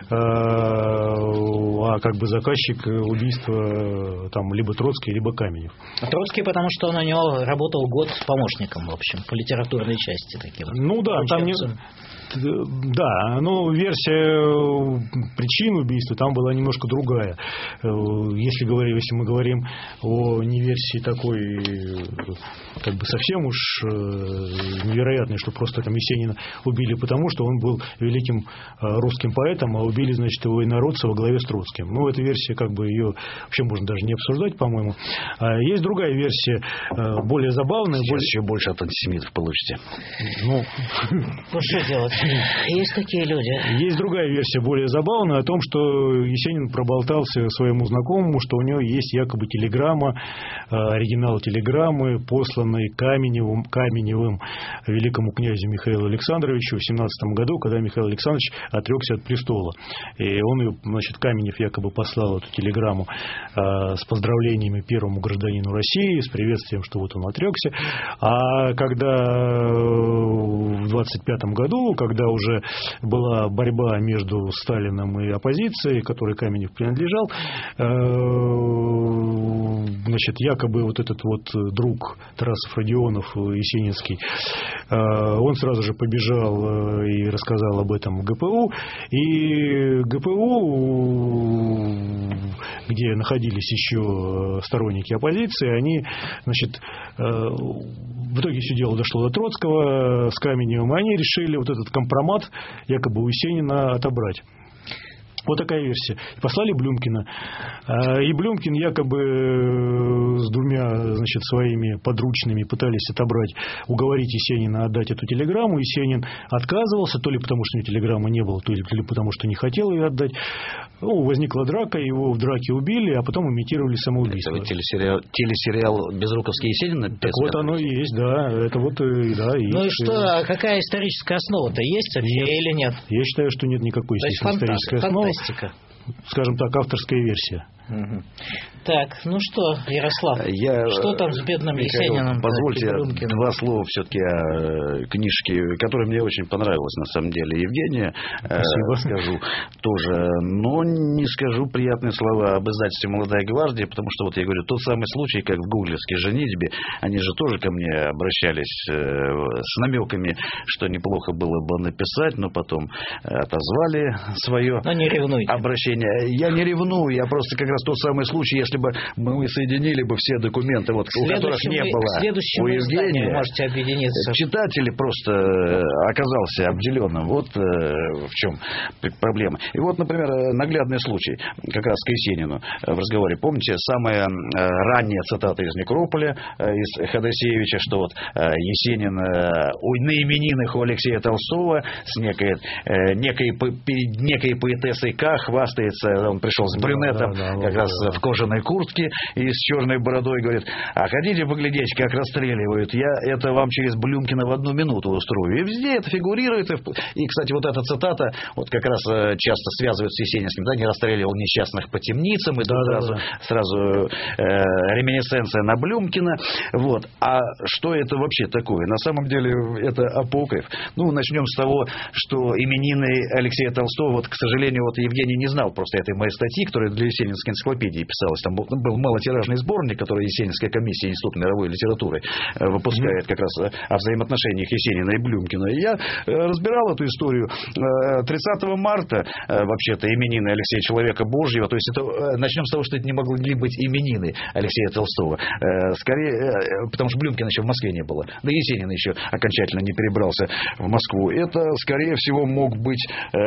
Speaker 3: а как бы заказчик убийства там либо Троцкий, либо Каменев.
Speaker 2: Троцкий, потому что он у него работал год помощником, в общем, по литературной части таким.
Speaker 3: Ну да, там не... Да, но версия причин убийства там была немножко другая. Если мы говорим о не версии такой, как бы совсем уж невероятной, что просто там Есенина убили потому, что он был великим русским поэтом, а убили, значит, его инородца во главе с Троцким. Ну, эта версия, как бы, ее вообще можно даже не обсуждать, по-моему. Есть другая версия, более забавная.
Speaker 4: Сейчас еще больше от антисемитов получите.
Speaker 3: Ну,
Speaker 2: что делать? Есть такие люди.
Speaker 3: Есть другая версия, более забавная, о том, что Есенин проболтался своему знакомому, что у него есть якобы телеграмма, оригинал телеграммы, посланной Каменевым великому князю Михаилу Александровичу в 17 году, когда Михаил Александрович отрекся от престола. И он ее, значит, Каменев якобы послал эту телеграмму с поздравлениями первому гражданину России, с приветствием, что вот он отрекся. А когда в 25 году, когда уже была борьба между Сталином и оппозицией, которой Каменев принадлежал, значит, якобы вот этот вот друг Тарасов Родионов, есенинский, он сразу же побежал и рассказал об этом ГПУ, и ГПУ, где находились еще сторонники оппозиции, они, значит, в итоге все дело дошло до Троцкого с Каменевым, и они решили вот этот компромат якобы у Есенина отобрать. Вот такая версия. Послали Блюмкина. И Блюмкин якобы с двумя, значит, своими подручными пытались уговорить Есенина отдать эту телеграмму. Есенин отказывался, то ли потому, что у него телеграммы не было, то ли потому, что не хотел ее отдать. Ну, возникла драка, его в драке убили, а потом имитировали самоубийство.
Speaker 4: Это телесериал «Безруковский Есенин»?
Speaker 3: Так вот оно и есть, да. Это вот, да, есть.
Speaker 2: Ну и что, какая историческая основа-то есть вообще или нет?
Speaker 3: Я считаю, что нет никакой исторической основы. Скажем так, авторская версия.
Speaker 2: Угу. Так, ну что, Ярослав, что там с бедным Есениным?
Speaker 4: Позвольте два слова все-таки о книжке, которая мне очень понравилась, на самом деле, Евгения. Скажу тоже, но не скажу приятные слова об издательстве «Молодая гвардия», потому что, вот я говорю, тот самый случай, как в гуглевской «Женитьбе», они же тоже ко мне обращались с намеками, что неплохо было бы написать, но потом отозвали свое обращение.
Speaker 5: я не ревную, я просто как раз тот самый случай, если бы мы соединили бы все документы, вот, у которых не было у Евгения,
Speaker 2: можете объединиться.
Speaker 5: Читатель просто оказался обделенным. Вот в чем проблема. И вот, например, наглядный случай, как раз к Есенину в разговоре. Помните, самая ранняя цитата из «Некрополя», из Ходосевича, что вот Есенин на именинах у Алексея Толстого с некой поэтессой К хвастается, он пришел с брюнетом, как раз в кожаной куртке и с черной бородой, говорит: а хотите поглядеть, как расстреливают? Я это вам через Блюмкина в 1 минуту устрою. И везде это фигурирует. И, кстати, вот эта цитата вот как раз часто связывают с Есенинским, да, не расстреливал несчастных по темницам, и сразу реминисценция на Блюмкина. Вот. А что это вообще такое? На самом деле это апокриф. Ну, начнем с того, что именины Алексея Толстого, вот, к сожалению, вот Евгений не знал просто этой моей статьи, которая для Есенинской энциклопедии писалась. Там был малотиражный сборник, который Есенинская комиссия Института мировой литературы выпускает как раз о взаимоотношениях Есенина и Блюмкина. И я разбирал эту историю. 30 марта, вообще-то, именины Алексея Человека Божьего, то есть это, начнем с того, что это не могли быть именины Алексея Толстого. Скорее, потому что Блюмкина еще в Москве не было. Да Есенин еще окончательно не перебрался в Москву. Это, скорее всего, мог быть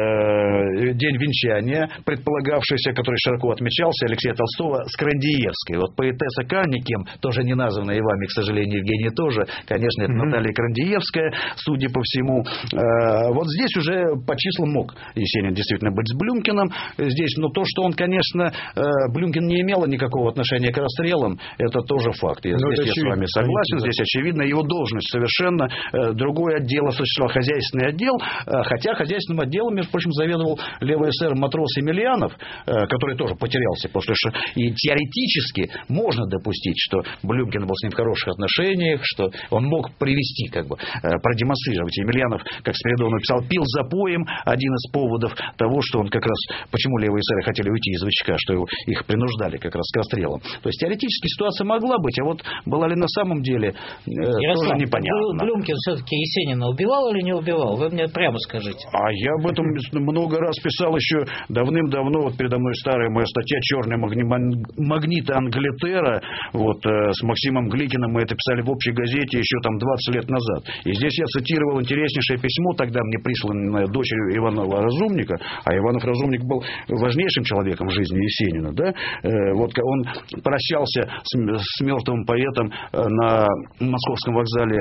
Speaker 5: день венчания, предполагавшийся, который широко отмечался, Алексея Толстого с Крандиевской. Вот поэтесса К, никем, тоже не названная и вами, к сожалению, Евгений тоже, конечно, это Наталья Крандиевская, судя по всему. Вот здесь уже по числам мог Есенин действительно быть с Блюмкиным. Здесь, но то, что он, конечно, Блюмкин не имел никакого отношения к расстрелам, это тоже факт. Здесь я с вами согласен, здесь очевидно его должность совершенно другой отдел осуществлял, хозяйственный отдел, хотя хозяйственным отделом, между прочим, заведовал левый эсер матрос Емельянов, который тоже потерялся после что. И теоретически можно допустить, что Блюмкин был с ним в хороших отношениях, что он мог привести, как бы, продемонстрировать. Емельянов, как Спиридонов написал, пил запоем, один из поводов того, что он как раз, почему левые эсеры хотели уйти из ВЧК, что их принуждали как раз к расстрелам. То есть теоретически ситуация могла быть, а вот была ли на самом деле, тоже непонятно.
Speaker 2: Блюмкин все-таки Есенина убивал или не убивал? Вы мне прямо скажите.
Speaker 5: А я об этом много раз писал еще давным-давно. Вот передо мной старая моя статья «Черный магнит Англитера». Вот с Максимом Гликиным мы это писали в общей газете еще там 20 лет назад. И здесь я цитировал интереснейшее письмо, тогда мне присланное дочерью Иванова Разумника. А Иванов Разумник был важнейшим человеком в жизни Есенина. Да? Вот он прощался с мертвым поэтом на Московском вокзале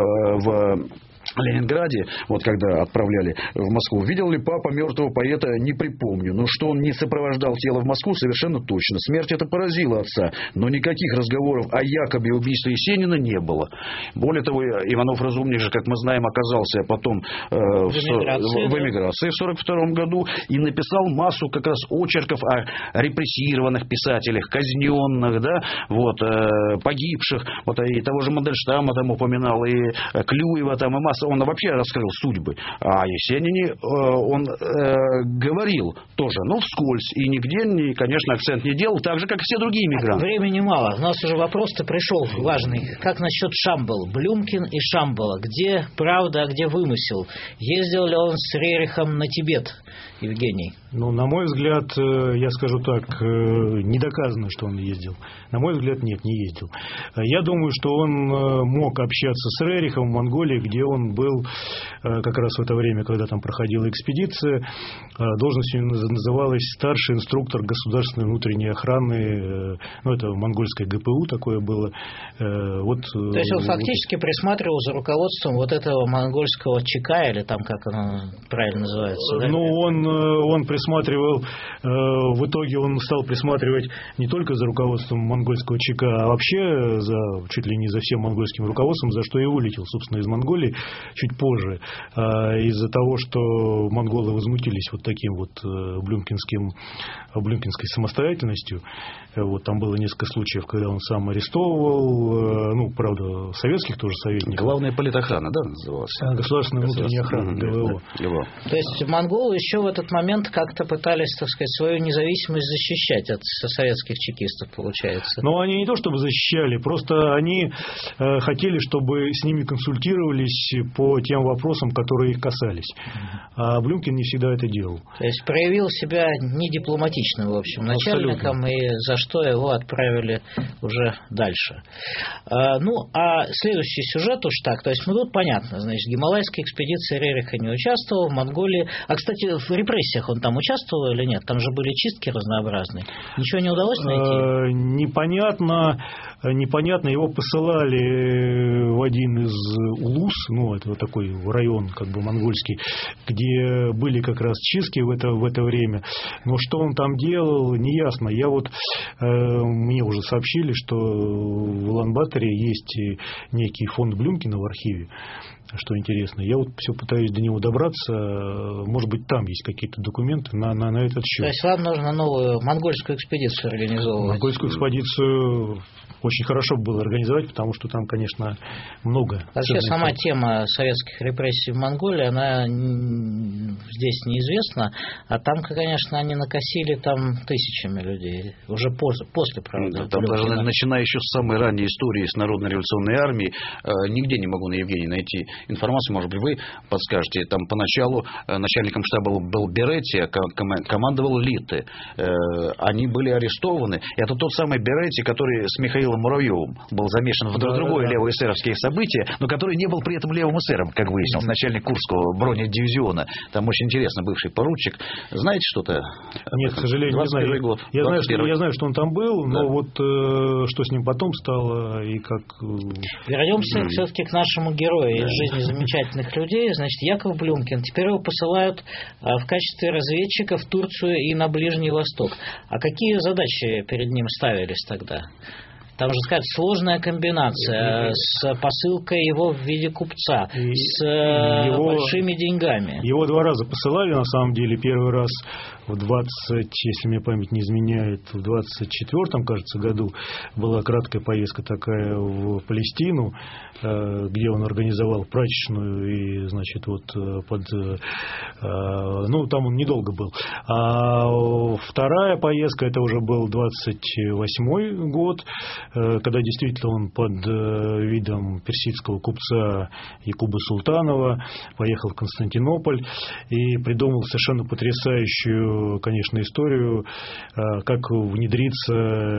Speaker 5: в Ленинграде, вот когда отправляли в Москву. Видел ли папа мертвого поэта, не припомню. Но что он не сопровождал тело в Москву, совершенно точно. Смерть это поразила отца. Но никаких разговоров о якобы убийстве Есенина не было. Более того, Иванов Разумник же, как мы знаем, оказался потом в эмиграции в 1942 году и написал массу как раз очерков о репрессированных писателях, казненных, да, вот, погибших. Вот, и того же Мандельштама там упоминал, и Клюева там, и масса. Он вообще раскрыл судьбы. А Есенине он говорил тоже, но вскользь. И нигде, конечно, акцент не делал, так же, как и все другие мигранты.
Speaker 2: Времени мало. У нас уже вопрос-то пришел важный. Как насчет Шамбала? Блюмкин и Шамбала. Где правда, а где вымысел? Ездил ли он с Рерихом на Тибет, Евгений?
Speaker 3: Ну, на мой взгляд, я скажу так, не доказано, что он ездил. На мой взгляд, нет, не ездил. Я думаю, что он мог общаться с Рерихом в Монголии, где он был как раз в это время, когда там проходила экспедиция. Должность называлась старший инструктор государственной внутренней охраны. Ну, это монгольское ГПУ такое было. Вот,
Speaker 2: то есть он фактически присматривал за руководством вот этого монгольского ЧК, или там как оно правильно называется? Да?
Speaker 3: Ну, он присматривал, в итоге он стал присматривать не только за руководством монгольского ЧК, а вообще чуть ли не за всем монгольским руководством, за что и вылетел, собственно, из Монголии чуть позже, из-за того, что монголы возмутились вот таким вот блюмкинской самостоятельностью. Вот, там было несколько случаев, когда он сам арестовывал, ну, правда, советских тоже советников.
Speaker 5: Главная политохрана, да, называлась?
Speaker 3: Государственная внутренняя охрана, ГВО.
Speaker 2: То есть монголы еще в этот момент как-то пытались, так сказать, свою независимость защищать от советских чекистов, получается.
Speaker 3: Но они не то чтобы защищали, просто они хотели, чтобы с ними консультировались по тем вопросам, которые их касались. А Блюмкин не всегда это делал.
Speaker 2: То есть проявил себя недипломатичным, в общем, начальником, и за что его отправили уже дальше. Ну, а следующий сюжет уж так. То есть, тут понятно, значит, гималайская экспедиция Рериха не участвовала, в Монголии. А, кстати, в репрессиях он там участвовал или нет? Там же были чистки разнообразные. Ничего не удалось найти? Непонятно. Его посылали в один из улус, это вот такой район, как бы монгольский, где были как раз чистки в это время. Но что он там делал, неясно. Мне уже сообщили, что в Улан-Баторе есть некий фонд Блюмкина в архиве. Что интересно. Я все пытаюсь до него добраться. Может быть, там есть какие-то документы на этот счет. То есть вам нужно новую монгольскую экспедицию организовывать?
Speaker 3: Монгольскую экспедицию очень хорошо было организовать, потому что там, конечно, много.
Speaker 2: Вообще сама тема советских репрессий в Монголии, она здесь неизвестна, а там, конечно, они накосили там тысячами людей, уже после, правда.
Speaker 4: Там даже начиная еще с самой ранней истории с Народной революционной армией, нигде не могу на Евгений найти информацию, может быть, вы подскажете. Там поначалу начальником штаба был Беретти, командовал Литте. Они были арестованы. Это тот самый Беретти, который с Михаилом Муравьевым был замешан в другое левоэсеровские события, но который не был при этом левым эсером, как выяснилось, начальник Курского бронедивизиона. Там очень интересно, бывший поручик. Знаете что-то?
Speaker 3: Нет, к сожалению, не знаю.
Speaker 4: Год,
Speaker 3: я знаю, что он там был, но что с ним потом стало и как...
Speaker 2: Вернемся все-таки к нашему герою из жизни замечательных людей. Значит, Яков Блюмкин. Теперь его посылают в качестве разведчика в Турцию и на Ближний Восток. А какие задачи перед ним ставились тогда? Там же, сказать, сложная комбинация с посылкой его в виде купца, с большими деньгами.
Speaker 3: Его 2 раза посылали, на самом деле. Первый раз в 20, если мне память не изменяет, в 24-м, кажется, году была краткая поездка такая в Палестину, где он организовал прачечную и, значит, там он недолго был. А вторая поездка, это уже был 28-й год, когда действительно он под видом персидского купца Якуба Султанова поехал в Константинополь и придумал совершенно потрясающую, конечно, историю, как внедриться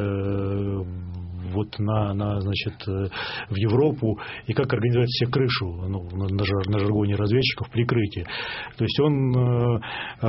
Speaker 3: в Европу и как организовать себе крышу, на жаргоне разведчиков, прикрытие. То есть он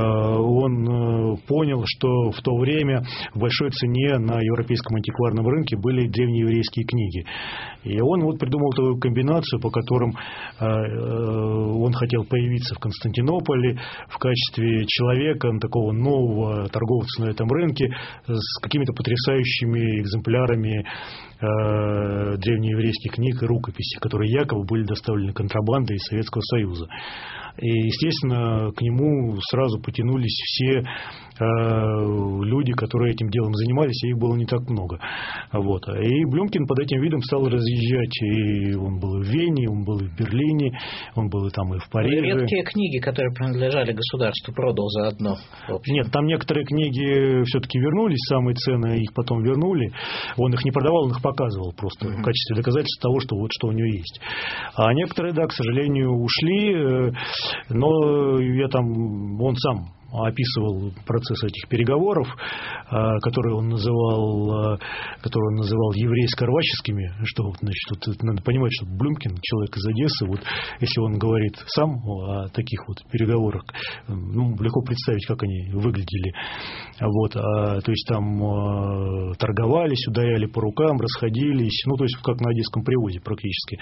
Speaker 3: понял, что в то время в большой цене на европейском антикварном рынке были древнееврейские книги. И он придумал такую комбинацию, по которым он хотел появиться в Константинополе в качестве человека, такого нового торговца на этом рынке, с какими-то потрясающими экземплярами древнееврейских книг и рукописей, которые якобы были доставлены контрабандой из Советского Союза. И, естественно, к нему сразу потянулись все люди, которые этим делом занимались, и их было не так много. И Блюмкин под этим видом стал разъезжать. И он был и в Вене, он был и в Берлине, он был и там, и в Париже.
Speaker 2: Редкие книги, которые принадлежали государству, продал заодно.
Speaker 3: Нет, там некоторые книги все-таки вернулись, самые ценные, их потом вернули. Он их не продавал, он их показывал просто в качестве доказательства того, что у него есть. А некоторые, да, к сожалению, ушли, но он сам описывал процесс этих переговоров, которые он называл еврейско-рваческими, что, значит, надо понимать, что Блюмкин, человек из Одессы, если он говорит сам о таких переговорах, легко представить, как они выглядели. То есть там торговались, ударяли по рукам, расходились, то есть как на одесском привозе практически.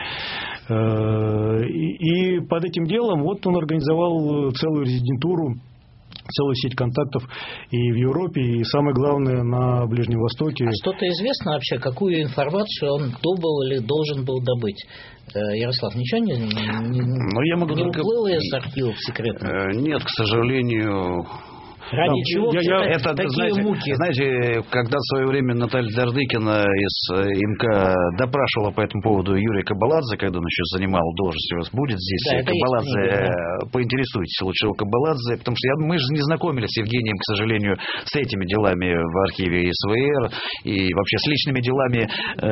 Speaker 3: И под этим делом он организовал целую резидентуру, целую сеть контактов и в Европе, и самое главное на Ближнем Востоке.
Speaker 2: А что-то известно вообще, какую информацию он добыл или должен был добыть? Ярослав, ничего не уплыло из архивов секретных?
Speaker 4: Нет, к сожалению.
Speaker 2: Ради чего такие
Speaker 4: знаете,
Speaker 2: муки?
Speaker 4: Знаете, когда в свое время Наталья Дардыкина из МК допрашивала по этому поводу Юрия Кабаладзе, когда он еще занимал должность, у вас будет здесь Кабаладзе, поинтересуйтесь лучше у Кабаладзе, потому что мы же не знакомились с Евгением, к сожалению, с этими делами в архиве СВР и вообще с личными делами.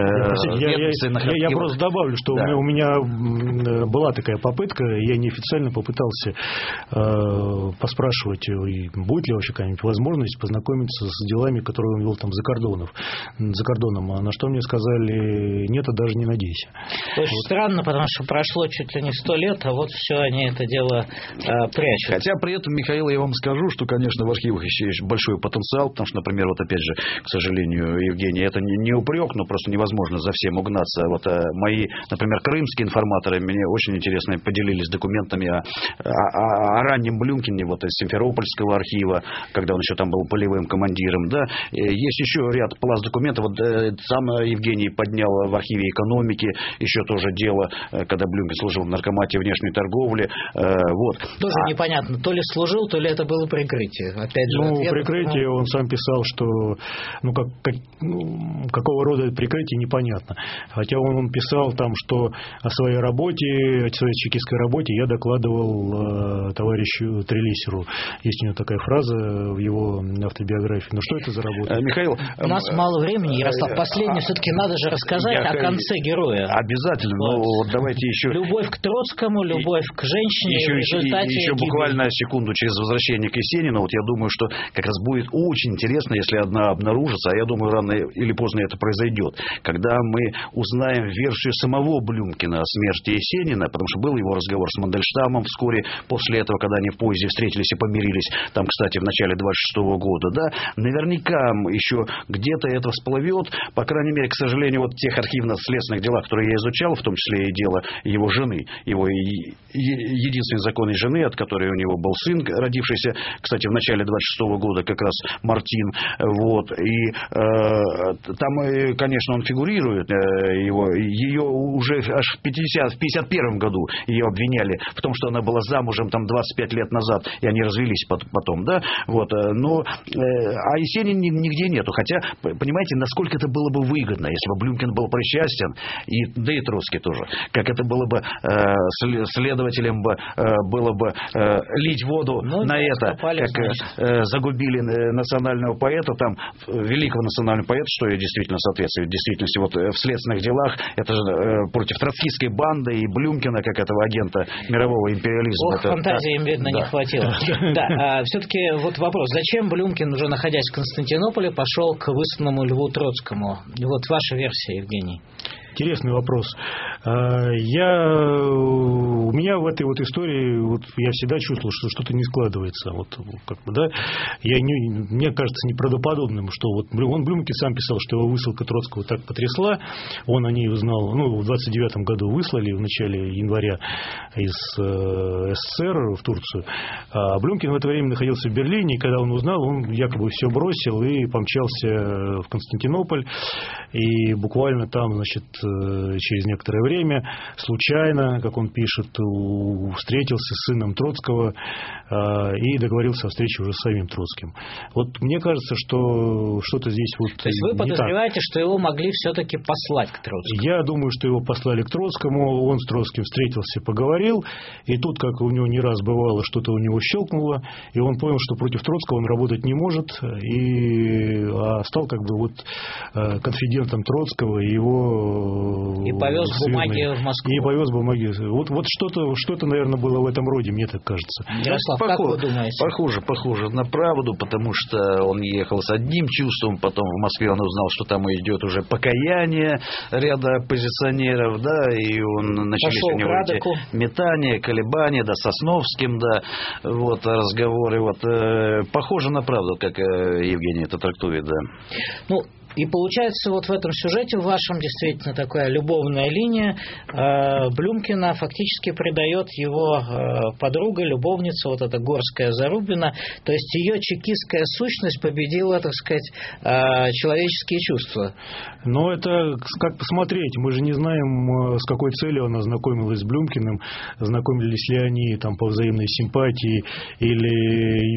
Speaker 3: Я просто добавлю, что у меня была такая попытка, я неофициально попытался поспрашивать, будет ли вообще какая-нибудь возможность познакомиться с делами, которые он вел там за кордоном. А на что мне сказали, нет, а даже не надейся.
Speaker 2: Очень странно, потому что прошло чуть ли не 100 лет, а вот все они это дело прячут.
Speaker 5: Хотя при этом, Михаил, я вам скажу, что, конечно, в архивах еще есть большой потенциал, потому что, например, вот опять же, к сожалению, Евгений, это не упрек, но просто невозможно за всем угнаться. Вот мои, например, крымские информаторы мне очень интересно поделились документами о раннем Блюмкине, вот из Симферопольского архива, когда он еще там был полевым командиром, да. Есть еще ряд пласт документов. Вот сам Евгений поднял в архиве экономики еще тоже дело, когда Блюмкин служил в наркомате внешней торговли. Вот.
Speaker 2: Тоже непонятно, то ли служил, то ли это было прикрытие. Опять же,
Speaker 3: прикрытие, он сам писал, что какого рода это прикрытие, непонятно. Хотя он писал там, что о своей работе, о своей чекистской работе я докладывал товарищу Трелисеру. Есть у него такая фраза в его автобиографии. Ну что это за работа?
Speaker 4: Михаил,
Speaker 2: у нас мало времени, Ярослав. Последнее все-таки надо же рассказать о конце героя.
Speaker 4: Обязательно. Вот давайте еще.
Speaker 2: Любовь к Троцкому, любовь к женщине.
Speaker 4: Еще буквально секунду через возвращение к Есенину. Вот я думаю, что как раз будет очень интересно, если одна обнаружится, а я думаю, рано или поздно это произойдет, когда мы узнаем версию самого Блюмкина о смерти Есенина, потому что был его разговор с Мандельштамом вскоре после этого, когда они в поезде встретились и помирились, там, кстати, в начале 26-го года, да, наверняка еще где-то это всплывет, по крайней мере, к сожалению, вот в тех архивно-следственных делах, которые я изучал, в том числе и дело его жены, его единственной законной жены, от которой у него был сын, родившийся, кстати, в начале 26-го года, как раз Мартин, вот, и там, конечно, он фигурирует, ее уже аж в 51 году ее обвиняли в том, что она была замужем там 25 лет назад, и они развелись потом, да, вот, но а Есенина нигде нету, хотя, понимаете, насколько это было бы выгодно, если бы Блюмкин был причастен, да и Троцкий тоже, как это было бы следователям было бы лить воду на это, как загубили национального поэта, там, великого национального поэта, что и действительно соответствует действительности, вот в следственных делах, это же против троцкистской банды и Блюмкина, как этого агента мирового империализма.
Speaker 2: Фантазии им, видно, не хватило. Да, все-таки вот вопрос, зачем Блюмкин, уже находясь в Константинополе, пошел к высланному Льву Троцкому? Вот ваша версия, Евгений.
Speaker 3: Интересный вопрос. У меня в этой вот истории, вот я всегда чувствовал, что что-то не складывается. Вот, как бы, да? Мне кажется неправдоподобным, что вот Блюмкин сам писал, что его высылка Троцкого так потрясла. Он о ней узнал, в 29-м году выслали, в начале января из СССР в Турцию. А Блюмкин в это время находился в Берлине, и когда он узнал, он якобы все бросил и помчался в Константинополь. И буквально там, значит, через некоторое время случайно, как он пишет, встретился с сыном Троцкого и договорился о встрече уже с самим Троцким. Вот мне кажется, что что-то здесь вот.
Speaker 2: То есть вы подозреваете, что его могли все-таки послать к Троцкому?
Speaker 3: Я думаю, что его послали к Троцкому, он с Троцким встретился, поговорил, и тут, как у него не раз бывало, что-то у него щелкнуло, и он понял, что против Троцкого он работать не может, и стал как бы вот конфидентом Троцкого и его.
Speaker 2: И повез бумаги в Москву.
Speaker 3: И повез бумаги. Вот что-то, наверное, было в этом роде, мне так кажется.
Speaker 2: Ярослав, как вы думаете?
Speaker 4: Похоже на правду, потому что он ехал с одним чувством, потом в Москве он узнал, что там идет уже покаяние ряда оппозиционеров, да, и начались у него эти метания, колебания, да, с Сосновским, да, вот, разговоры, вот, похоже на правду, как Евгений это трактует, да.
Speaker 2: И получается, вот в этом сюжете в вашем действительно такая любовная линия. Блюмкина фактически предает его подруга, любовница, вот эта Горская Зарубина. То есть ее чекистская сущность победила, так сказать, человеческие чувства.
Speaker 3: Но это как посмотреть. Мы же не знаем, с какой целью она знакомилась с Блюмкиным. Знакомились ли они там по взаимной симпатии, или ее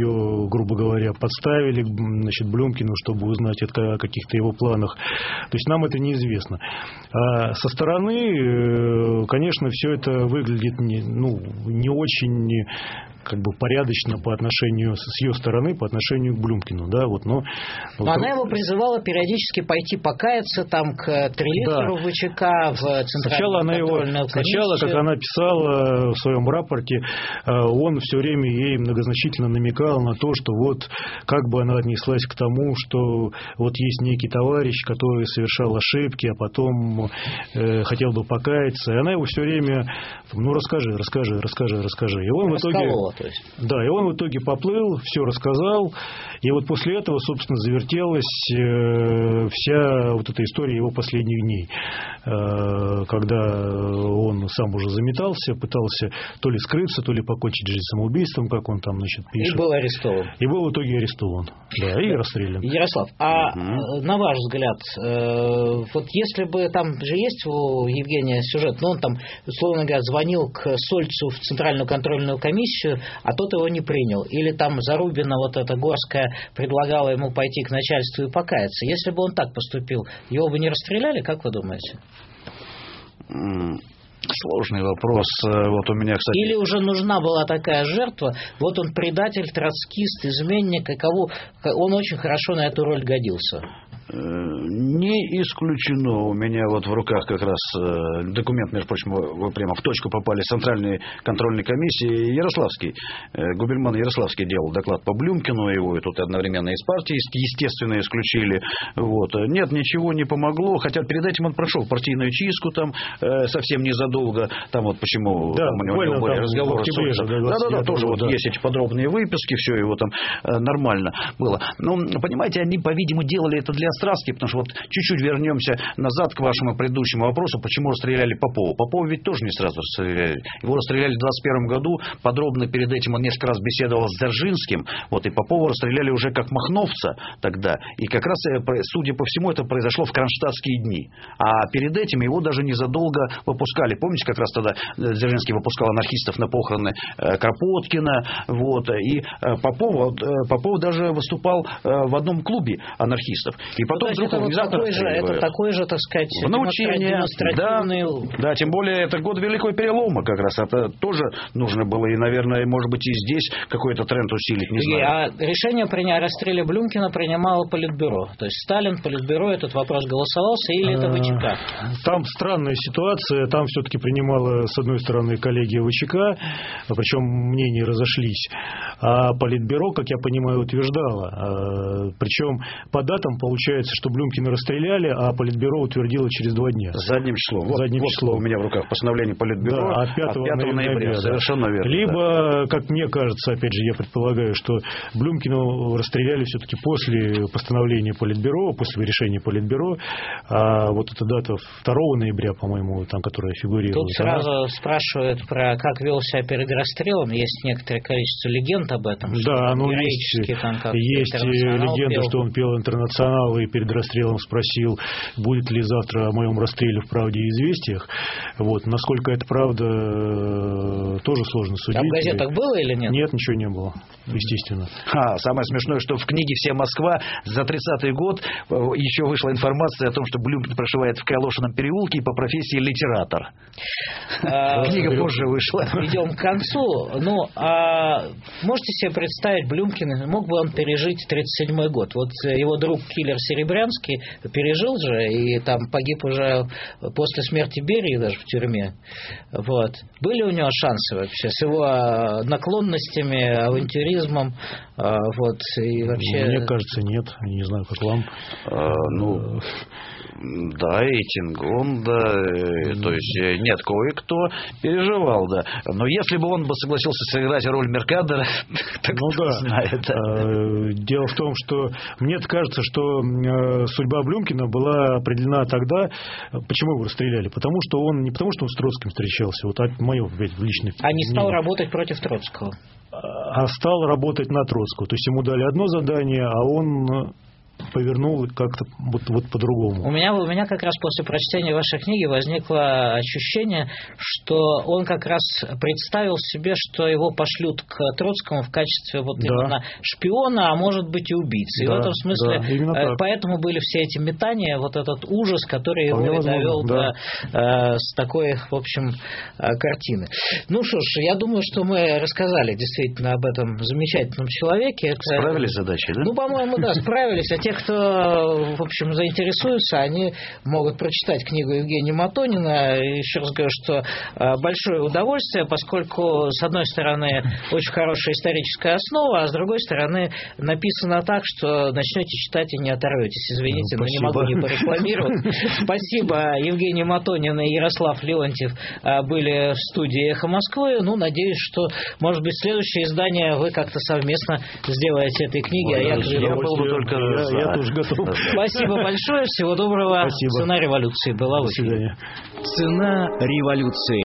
Speaker 3: грубо говоря, подставили, значит, Блюмкину, чтобы узнать о каких-то его планах. То есть нам это неизвестно. А со стороны, конечно, все это выглядит не очень как бы порядочно по отношению с ее стороны, по отношению к Блюмкину, да, вот, но
Speaker 2: она его призывала периодически пойти покаяться там к Трелиссеру в ВЧК, в Центральную контрольную комиссию.
Speaker 3: Сначала, как она писала в своем рапорте, он все время ей многозначительно намекал на то, что вот как бы она отнеслась к тому, что вот есть некий товарищ, который совершал ошибки, а потом хотел бы покаяться, и она его все время, расскажи. И он в итоге... Да, и он в итоге поплыл, все рассказал, и вот после этого, собственно, завертелась вся вот эта история его последних дней, когда он сам уже заметался, пытался то ли скрыться, то ли покончить жизнь самоубийством, как он там, значит, пишет.
Speaker 2: И был арестован.
Speaker 3: И был в итоге арестован, да, и расстрелян.
Speaker 2: Ярослав, на ваш взгляд, вот если бы там же есть у Евгения сюжет, но он там, условно говоря, звонил к Сольцу в Центральную контрольную комиссию, а тот его не принял. Или там Зарубина, вот эта Горская, предлагала ему пойти к начальству и покаяться. Если бы он так поступил, его бы не расстреляли, как вы думаете?
Speaker 5: Сложный вопрос. Вот у меня, кстати...
Speaker 2: Или уже нужна была такая жертва, вот он предатель, троцкист, изменник, и кого он очень хорошо на эту роль годился.
Speaker 5: Не исключено. У меня вот в руках как раз документ, между прочим, вы прямо в точку попали, с Центральной контрольной комиссии. Ярославский, губернатор Ярославский делал доклад по Блюмкину, его и тут одновременно из партии, естественно, исключили. Вот. Нет, ничего не помогло, хотя перед этим он прошел партийную чистку там совсем незадолго. Там вот почему
Speaker 3: да,
Speaker 5: там у него были разговоры с Сольцем. Да, тоже вот есть эти подробные выписки, все его там нормально было. Но, понимаете, они, по-видимому, делали это для страстки, потому что вот чуть-чуть вернемся назад к вашему предыдущему вопросу, почему расстреляли Попова. Попова ведь тоже не сразу расстреляли. Его расстреляли в 21 году, подробно перед этим он несколько раз беседовал с Дзержинским, вот, и Попова расстреляли уже как махновца тогда, и как раз, судя по всему, это произошло в кронштадтские дни. А перед этим его даже незадолго выпускали. Помните, как раз тогда Дзержинский выпускал анархистов на похороны Кропоткина, вот, и Попов даже выступал в одном клубе анархистов. И потом вдруг
Speaker 2: это такой же, так сказать,
Speaker 5: демонстративный... Да, тем более это год Великого Перелома как раз. Это тоже нужно было, и, наверное, может быть, и здесь какой-то тренд усилить, не знаю.
Speaker 2: А решение о расстреле Блюмкина принимало Политбюро. То есть Сталин, Политбюро, этот вопрос голосовался, или это ВЧК?
Speaker 3: Там странная ситуация. Там все-таки принимала, с одной стороны, коллегия ВЧК, причем мнения разошлись. А Политбюро, как я понимаю, утверждало. Причем по датам получается, что Блюмкина расстреляли, а Политбюро утвердило через 2 дня.
Speaker 5: Задним числом.
Speaker 3: Задним числом.
Speaker 5: У меня в руках постановление Политбюро,
Speaker 3: да, от 5 ноября. Да.
Speaker 5: Совершенно верно.
Speaker 3: Либо, как мне кажется, опять же, я предполагаю, что Блюмкину расстреляли все-таки после постановления Политбюро, после решения Политбюро, а вот эта дата 2 ноября, по-моему, там, которая фигурирует.
Speaker 2: Тут сразу спрашивают про как вел себя перед расстрелом. Есть некоторое количество легенд об этом.
Speaker 3: Да, ну есть легенда, что он пел «Интернационал» и перед расстрелом спросил, будет ли завтра о моем расстреле в «Правде и известиях». Вот. Насколько это правда, тоже сложно судить.
Speaker 2: А в газетах было или нет?
Speaker 3: Нет, ничего не было, естественно.
Speaker 5: Самое смешное, что в книге «Вся Москва» за 30-й год еще вышла информация о том, что Блюмкин проживает в Калошином переулке и по профессии литератор. Книга позже вышла.
Speaker 2: Идем к концу. Ну, можете себе представить, Блюмкин, мог бы он пережить 37-й год? Вот его друг киллер Серебрянский пережил же, и там погиб уже после смерти Берии даже в тюрьме. Вот. Были у него шансы вообще с его наклонностями, авантюризмом? Вот, и вообще...
Speaker 3: Мне кажется, нет. Не знаю, как вам.
Speaker 5: Да, и Тингон, да, то есть нет, кое-кто переживал, да. Но если бы он бы согласился сыграть роль Меркадора, так кто знает.
Speaker 3: Дело в том, что мне кажется, что судьба Блюмкина была определена тогда, почему его расстреляли, потому что он не потому, что он с Троцким встречался, вот мое личное.
Speaker 2: А не стал работать против Троцкого.
Speaker 3: А стал работать на Троцкого. То есть ему дали одно задание, а он повернул как-то вот по-другому.
Speaker 2: У меня как раз после прочтения вашей книги возникло ощущение, что он как раз представил себе, что его пошлют к Троцкому в качестве именно шпиона, а может быть и убийцы. И в этом смысле поэтому были все эти метания, вот этот ужас, который его и довел до такой, в общем, картины. Ну что ж, я думаю, что мы рассказали действительно об этом замечательном человеке.
Speaker 4: Справились с задачей, да?
Speaker 2: Ну, по-моему, да, справились. А те, кто, в общем, заинтересуются, они могут прочитать книгу Евгения Матонина. Еще раз говорю, что большое удовольствие, поскольку, с одной стороны, очень хорошая историческая основа, а с другой стороны, написано так, что начнете читать и не оторветесь. Извините, но не могу не порекламировать. Спасибо. Евгений Матонин и Ярослав Леонтьев были в студии «Эхо Москвы». Ну, надеюсь, что, может быть, следующее издание вы как-то совместно сделаете этой книги. Я
Speaker 3: тоже готов.
Speaker 2: Спасибо большое. Всего доброго.
Speaker 3: Спасибо.
Speaker 2: «Цена революции» была в эфире.
Speaker 6: «Цена революции».